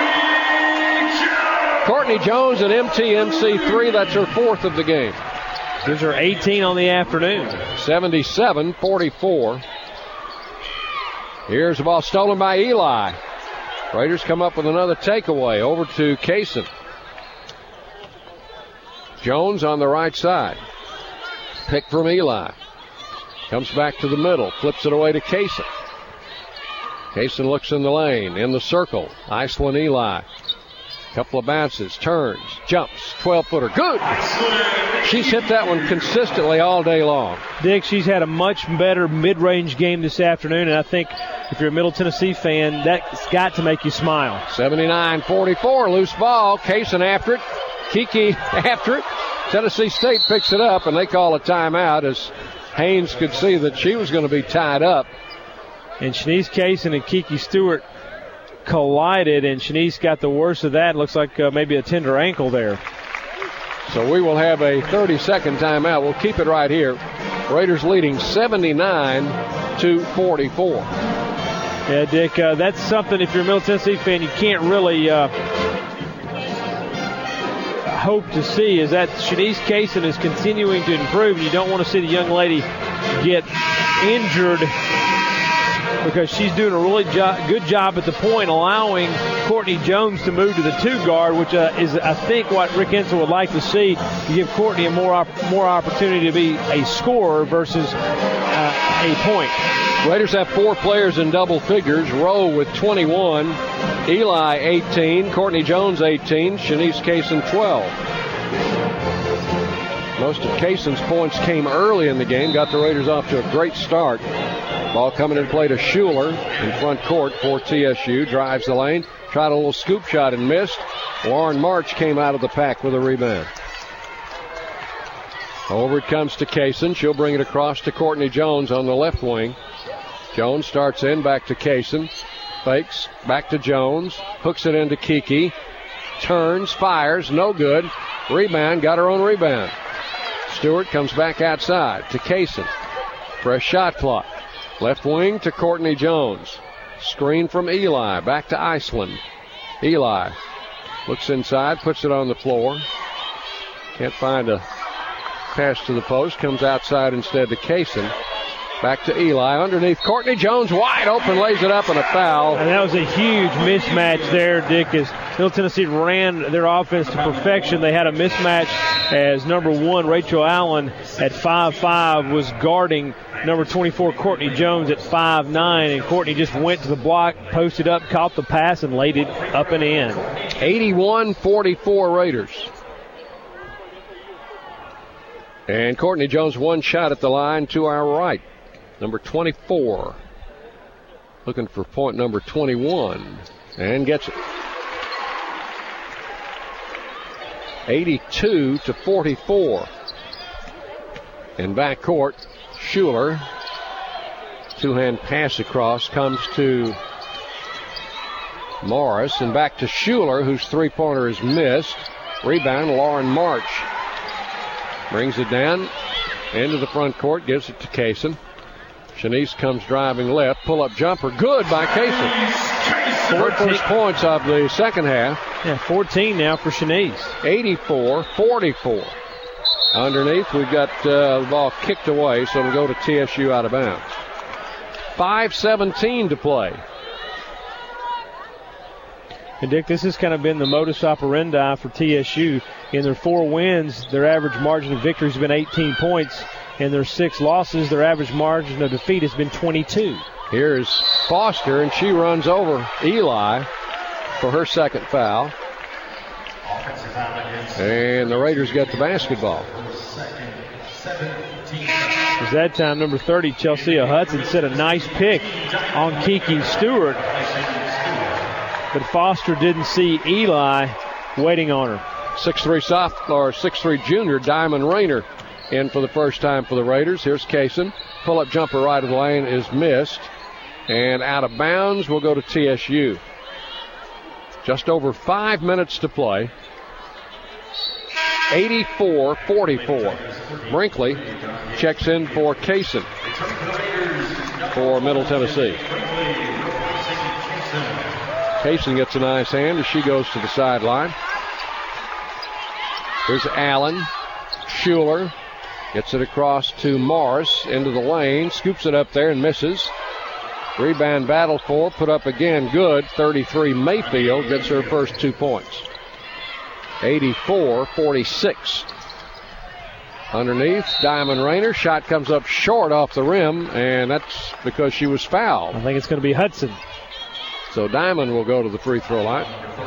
it! Courtney Jones at M T M C three. That's her fourth of the game. Gives her eighteen on the afternoon. seventy-seven forty-four. Here's the ball stolen by Eli. Raiders come up with another takeaway over to Kaysen. Jones on the right side. Pick from Eli. Comes back to the middle. Flips it away to Kaysen. Kaysen looks in the lane. In the circle. Iceland Eli. Couple of bounces. Turns. Jumps. twelve-footer. Good! She's hit that one consistently all day long. Dick, she's had a much better mid-range game this afternoon, and I think if you're a Middle Tennessee fan, that's got to make you smile. seventy-nine forty-four. Loose ball. Kaysen after it. Kiki after it. Tennessee State picks it up, and they call a timeout as Haynes could see that she was going to be tied up. And Shanice Kaysen and Kiki Stewart collided, and Shanice got the worst of that. Looks like uh, maybe a tender ankle there. So we will have a thirty-second timeout. We'll keep it right here. Raiders leading seventy-nine to forty-four. Yeah, Dick, uh, that's something, if you're a Middle Tennessee fan, you can't really uh, hope to see, is that Shanice Kaysen is continuing to improve, and you don't want to see the young lady get injured, because she's doing a really jo- good job at the point, allowing Courtney Jones to move to the two guard, which uh, is, I think, what Rick Insell would like to see, to give Courtney a more op- more opportunity to be a scorer versus uh, a point. Raiders have four players in double figures. Rowe with twenty-one, Eli eighteen, Courtney Jones eighteen, Shanice Kaysen twelve. Most of Kaysen's points came early in the game, got the Raiders off to a great start. Ball coming in play to Schuler in front court for T S U. Drives the lane, tried a little scoop shot and missed. Lauren March came out of the pack with a rebound. Over it comes to Kaysen. She'll bring it across to Courtney Jones on the left wing. Jones starts in, back to Kaysen. Fakes, back to Jones. Hooks it into Kiki. Turns, fires, no good. Rebound, got her own rebound. Stewart comes back outside to Kaysen. Fresh shot clock. Left wing to Courtney Jones. Screen from Eli, back to Iceland. Eli looks inside, puts it on the floor. Can't find a pass to the post. Comes outside instead to Kaysen. Back to Eli. Underneath Courtney Jones, wide open, lays it up, and a foul. And that was a huge mismatch there, Dick, as Middle Tennessee ran their offense to perfection. They had a mismatch as number one, Rachel Allen, at five five, was guarding number twenty-four, Courtney Jones, at five nine, and Courtney just went to the block, posted up, caught the pass, and laid it up and in. eighty-one forty-four Raiders. And Courtney Jones, one shot at the line to our right. Number twenty-four. Looking for point number twenty-one. And gets it. eighty-two to forty-four. In backcourt, Schuler. Two-hand pass across comes to Morris. And back to Schuler, whose three-pointer is missed. Rebound, Lauren March. Brings it down into the front court, gives it to Kaysen. Shanice comes driving left. Pull-up jumper. Good by Kaysen. Her first points of the second half. Yeah, fourteen now for Shanice. eighty-four forty-four. Underneath, we've got uh, the ball kicked away, so it'll go to T S U out of bounds. five seventeen to play. And, Dick, this has kind of been the modus operandi for T S U. In their four wins, their average margin of victory has been eighteen points. In their six losses, their average margin of defeat has been twenty-two. Here's Foster, and she runs over Eli for her second foul. And the Raiders get the basketball. As that time, number thirty, Chelsea Hudson, set a nice pick on Kiki Stewart. But Foster didn't see Eli waiting on her. six three sophomore, six three junior Diamond Rayner in for the first time for the Raiders. Here's Kaysen. Pull-up jumper right of the lane is missed. And out of bounds will go to T S U. Just over five minutes to play. eighty-four forty-four. Brinkley checks in for Kaysen for Middle Tennessee. Kaysen gets a nice hand as she goes to the sideline. Here's Allen. Schuler gets it across to Morris into the lane. Scoops it up there and misses. Rebound battle for, put up again, good. thirty-three Mayfield gets her first two points. eighty-four forty-six. Underneath, Diamond Rayner. Shot comes up short off the rim, and that's because she was fouled. I think it's going to be Hudson. So Diamond will go to the free throw line.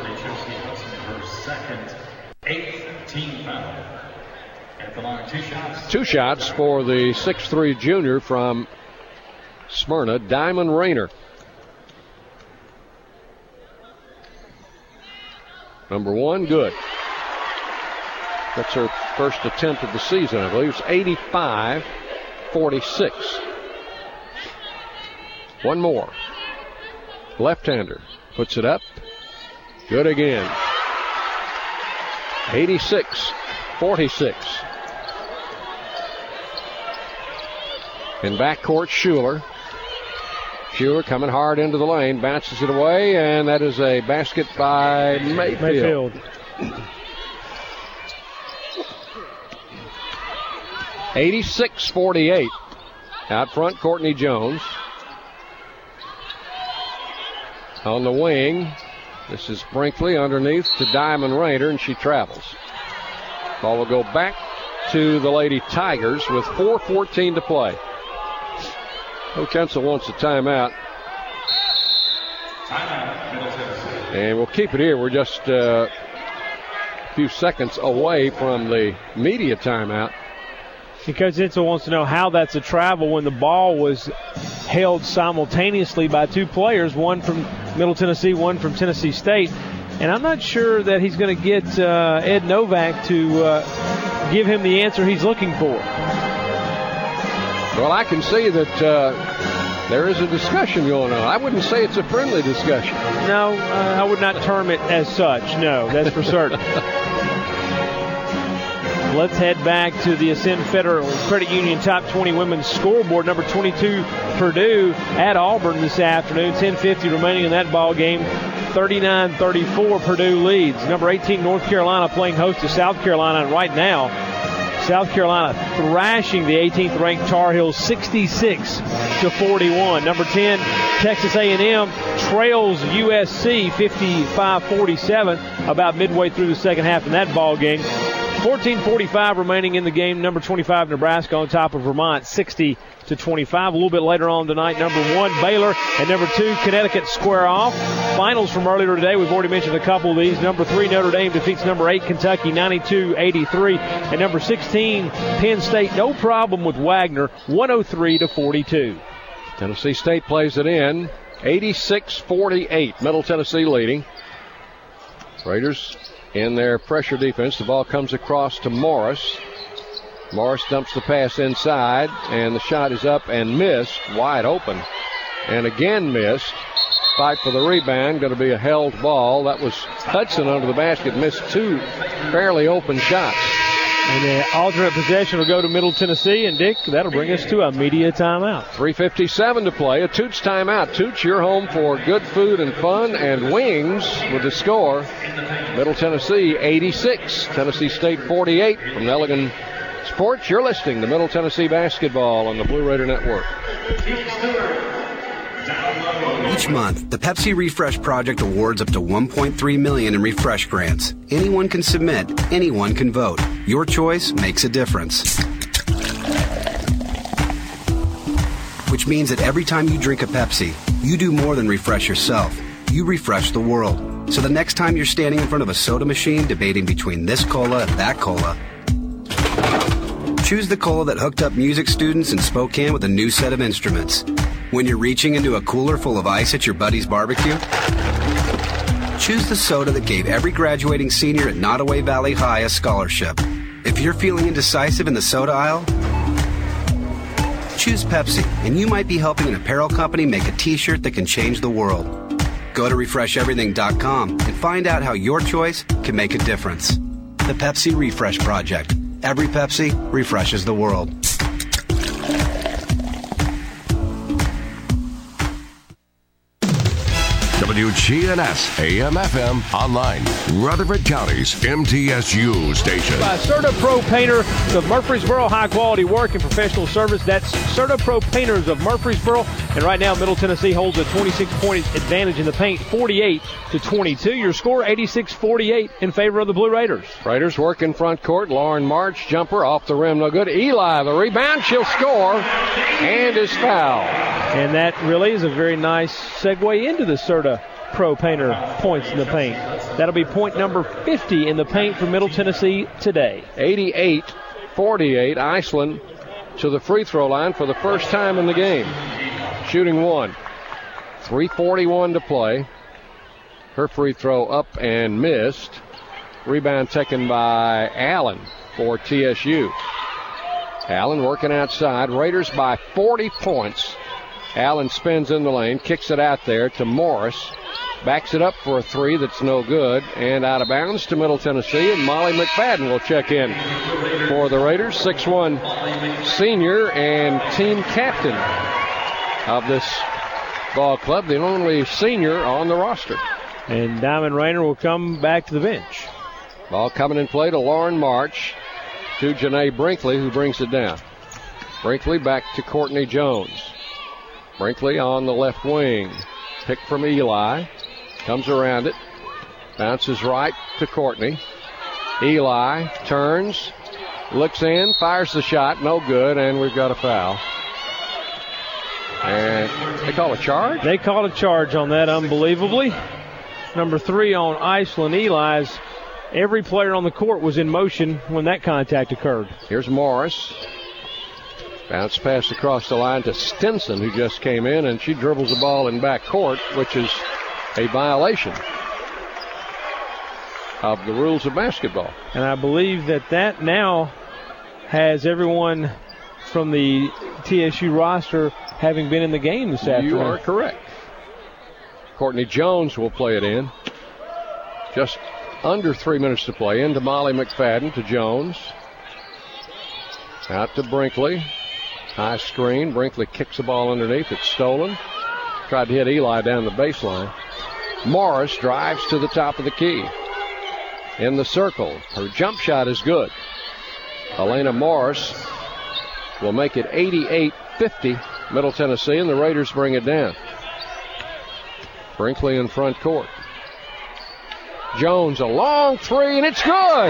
Second, eighth team foul. At the line, two shots. Two shots for the six three junior from Smyrna, Diamond Rayner. Number one, good. That's her first attempt of the season, I believe. It's eighty-five forty-six. One more. Left-hander puts it up. Good again. eighty-six forty-six. In backcourt, Schuler. Schuler coming hard into the lane, bounces it away, and that is a basket by Mayfield. Mayfield. eighty-six forty-eight. Out front, Courtney Jones. On the wing, this is Brinkley underneath to Diamond Rayner, and she travels. Ball will go back to the Lady Tigers with four fourteen to play. Coach Hensel wants a timeout. And we'll keep it here. We're just uh, a few seconds away from the media timeout. Because Hensel wants to know how that's a travel when the ball was held simultaneously by two players, one from Middle Tennessee, one from Tennessee State. And I'm not sure that he's going to get uh, Ed Novak to uh, give him the answer he's looking for. Well, I can see that uh, there is a discussion going on. I wouldn't say it's a friendly discussion. No, uh, I would not term it as such. No, that's for certain. Let's head back to the Ascend Federal Credit Union Top twenty Women's Scoreboard. Number twenty-two, Purdue at Auburn this afternoon. ten fifty remaining in that ball game. thirty-nine thirty-four Purdue leads. Number eighteen, North Carolina playing host to South Carolina. And right now, South Carolina thrashing the eighteenth ranked Tar Heels sixty-six to forty-one. Number ten, Texas A and M trails U S C fifty-five forty-seven about midway through the second half in that ball game. fourteen forty-five remaining in the game. Number twenty-five, Nebraska on top of Vermont, sixty to twenty-five. A little bit later on tonight, number one, Baylor, and number two, Connecticut square off. Finals from earlier today, we've already mentioned a couple of these. Number three, Notre Dame defeats number eight, Kentucky, ninety-two eighty-three. And number sixteen, Penn State, no problem with Wagner, one oh three to forty-two. Tennessee State plays it in, eighty-six forty-eight. Middle Tennessee leading. Raiders in their pressure defense. The ball comes across to Morris. Morris dumps the pass inside, and the shot is up and missed, wide open, and again missed. Fight for the rebound, going to be a held ball. That was Hudson under the basket, missed two fairly open shots. And the alternate possession will go to Middle Tennessee, and Dick, that'll bring us to a media timeout. three fifty-seven to play, a Toots timeout. Toots, you're home for good food and fun and wings with the score. Middle Tennessee eighty-six, Tennessee State forty-eight. From Nelligan Sports, you're listening to Middle Tennessee Basketball on the Blue Raider Network. Each month, the Pepsi Refresh Project awards up to one point three million dollars in refresh grants. Anyone can submit, anyone can vote. Your choice makes a difference. Which means that every time you drink a Pepsi, you do more than refresh yourself. You refresh the world. So the next time you're standing in front of a soda machine debating between this cola and that cola, choose the cola that hooked up music students in Spokane with a new set of instruments. When you're reaching into a cooler full of ice at your buddy's barbecue, choose the soda that gave every graduating senior at Nottoway Valley High a scholarship. If you're feeling indecisive in the soda aisle, choose Pepsi, and you might be helping an apparel company make a t-shirt that can change the world. Go to refresh everything dot com and find out how your choice can make a difference. The Pepsi Refresh Project. Every Pepsi refreshes the world. W G N S, A M F M, online. Rutherford County's M T S U station. By Serta Pro Painter of Murfreesboro, high quality work and professional service. That's Serta Pro Painters of Murfreesboro. And right now, Middle Tennessee holds a twenty-six point advantage in the paint, forty-eight to twenty-two. Your score, eighty-six forty-eight in favor of the Blue Raiders. Raiders work in front court. Lauren March, jumper off the rim, no good. Eli, the rebound, she'll score, and is fouled. And that really is a very nice segue into the Serta Pro Painter points in the paint. That'll be point number fifty in the paint for Middle Tennessee today. eighty-eight forty-eight, Iceland to the free throw line for the first time in the game. Shooting one. three forty-one to play. Her free throw up and missed. Rebound taken by Allen for T S U. Allen working outside. Raiders by forty points. Allen spins in the lane, kicks it out there to Morris. Backs it up for a three that's no good. And out of bounds to Middle Tennessee. And Molly McFadden will check in for the Raiders. six one senior and team captain of this ball club. The only senior on the roster. And Diamond Rayner will come back to the bench. Ball coming in play to Lauren March. To Janae Brinkley, who brings it down. Brinkley back to Courtney Jones. Brinkley on the left wing. Pick from Eli. Comes around it. Bounces right to Courtney. Eli turns. Looks in. Fires the shot. No good. And we've got a foul. And they call a charge? They called a charge on that, unbelievably. Number three on Iceland Eli's. Every player on the court was in motion when that contact occurred. Here's Morris. Bounce pass across the line to Stinson, who just came in, and she dribbles the ball in back court, which is a violation of the rules of basketball. And I believe that that now has everyone from the T S U roster having been in the game this afternoon. You are correct. Courtney Jones will play it in. Just under three minutes to play. Into Molly McFadden to Jones. Out to Brinkley. High screen. Brinkley kicks the ball underneath. It's stolen. Tried to hit Eli down the baseline. Morris drives to the top of the key. In the circle. Her jump shot is good. Elena Morris will make it eighty-eight fifty. Middle Tennessee, and the Raiders bring it down. Brinkley in front court. Jones, a long three, and it's good.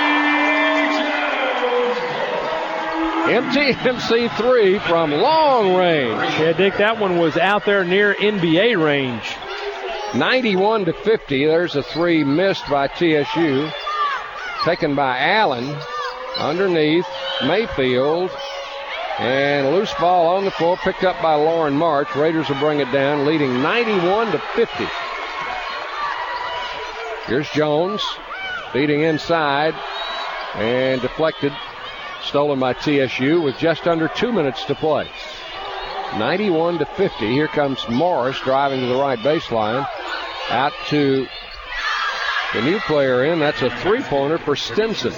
M T M C three from long range. Yeah, Dick, that one was out there near N B A range. ninety-one to fifty. There's a three missed by T S U. Taken by Allen. Underneath, Mayfield. And a loose ball on the floor, picked up by Lauren March. Raiders will bring it down, leading ninety-one to fifty. Here's Jones, feeding inside, and deflected, stolen by T S U with just under two minutes to play. ninety-one to fifty. Here comes Morris driving to the right baseline. Out to the new player in. That's a three-pointer for Stinson.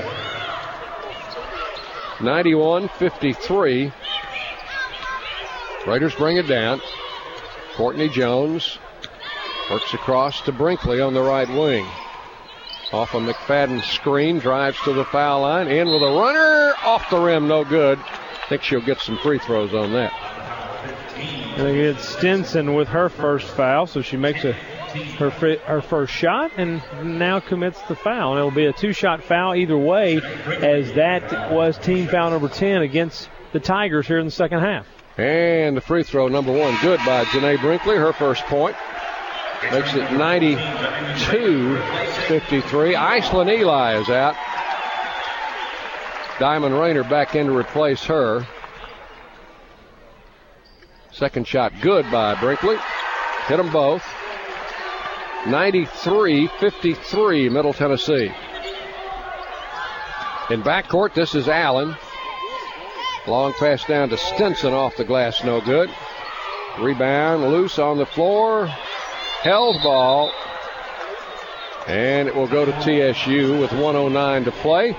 ninety-one fifty-three. Raiders bring it down. Courtney Jones works across to Brinkley on the right wing. Off a McFadden screen, drives to the foul line. In with a runner, off the rim, no good. I think she'll get some free throws on that. They get Stinson with her first foul, so she makes a her her first shot and now commits the foul. And it'll be a two-shot foul either way, as that was team foul number ten against the Tigers here in the second half. And the free throw number one, good by Janae Brinkley, her first point. Makes it ninety-two fifty-three. Iceland Eli is out. Diamond Rayner back in to replace her. Second shot good by Brinkley. Hit them both. ninety-three fifty-three, Middle Tennessee. In backcourt, this is Allen. Long pass down to Stinson off the glass, no good. Rebound loose on the floor. Held ball. And it will go to T S U with one oh nine to play.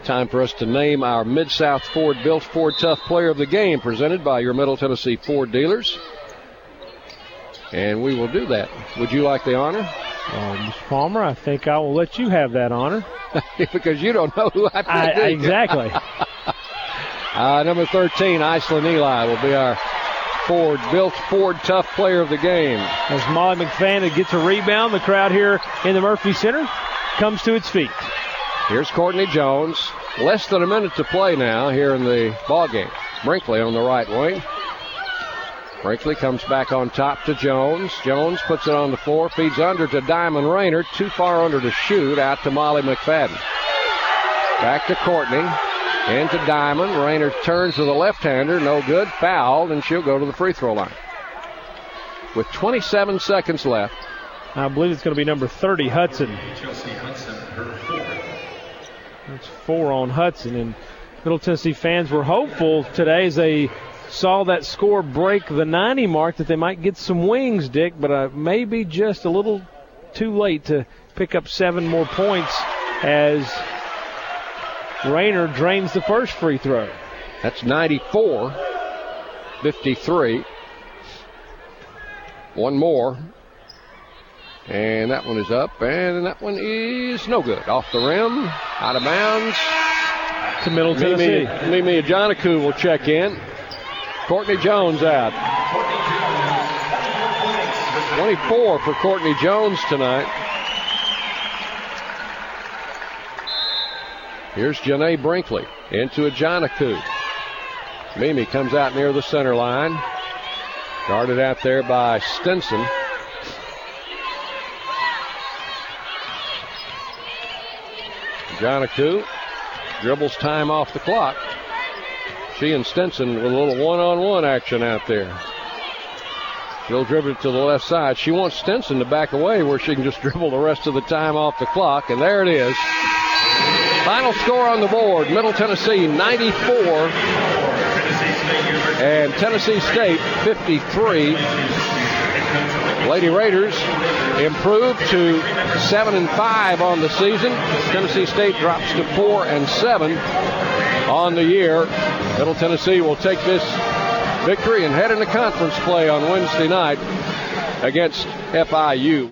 Time for us to name our Mid-South Ford Built Ford Tough Player of the Game, presented by your Middle Tennessee Ford dealers. And we will do that. Would you like the honor? Uh, Mister Palmer, I think I will let you have that honor. Because you don't know who I picked. I, exactly. uh, number thirteen, Iceland Eli, will be our Ford Built Ford Tough Player of the Game. As Molly McFadden gets a rebound, the crowd here in the Murphy Center comes to its feet. Here's Courtney Jones. Less than a minute to play now here in the ball game. Brinkley on the right wing. Brinkley comes back on top to Jones. Jones puts it on the floor, feeds under to Diamond Rayner. Too far under to shoot. Out to Molly McFadden. Back to Courtney. Into Diamond. Rayner turns with a left-hander. No good. Fouled, and she'll go to the free throw line. With twenty-seven seconds left. I believe it's going to be number thirty, Hudson. That's four on Hudson. And Middle Tennessee fans were hopeful today as they saw that score break the ninety mark that they might get some wings, Dick, but uh, maybe just a little too late to pick up seven more points as Rayner drains the first free throw. That's ninety-four fifty-three. One more. And that one is up, and that one is no good. Off the rim, out of bounds. To Middle Tennessee. Mimi, Mimi Ajanaku will check in. Courtney Jones out. twenty-four for Courtney Jones tonight. Here's Janae Brinkley into Ajanaku. Mimi comes out near the center line. Guarded out there by Stinson. Ajanaku dribbles time off the clock. She and Stinson with a little one-on-one action out there. She'll dribble it to the left side. She wants Stinson to back away where she can just dribble the rest of the time off the clock, and there it is. Final score on the board, Middle Tennessee ninety-four and Tennessee State fifty-three. Lady Raiders improved to seven and five on the season. Tennessee State drops to four and seven on the year. Middle Tennessee will take this victory and head into conference play on Wednesday night against F I U.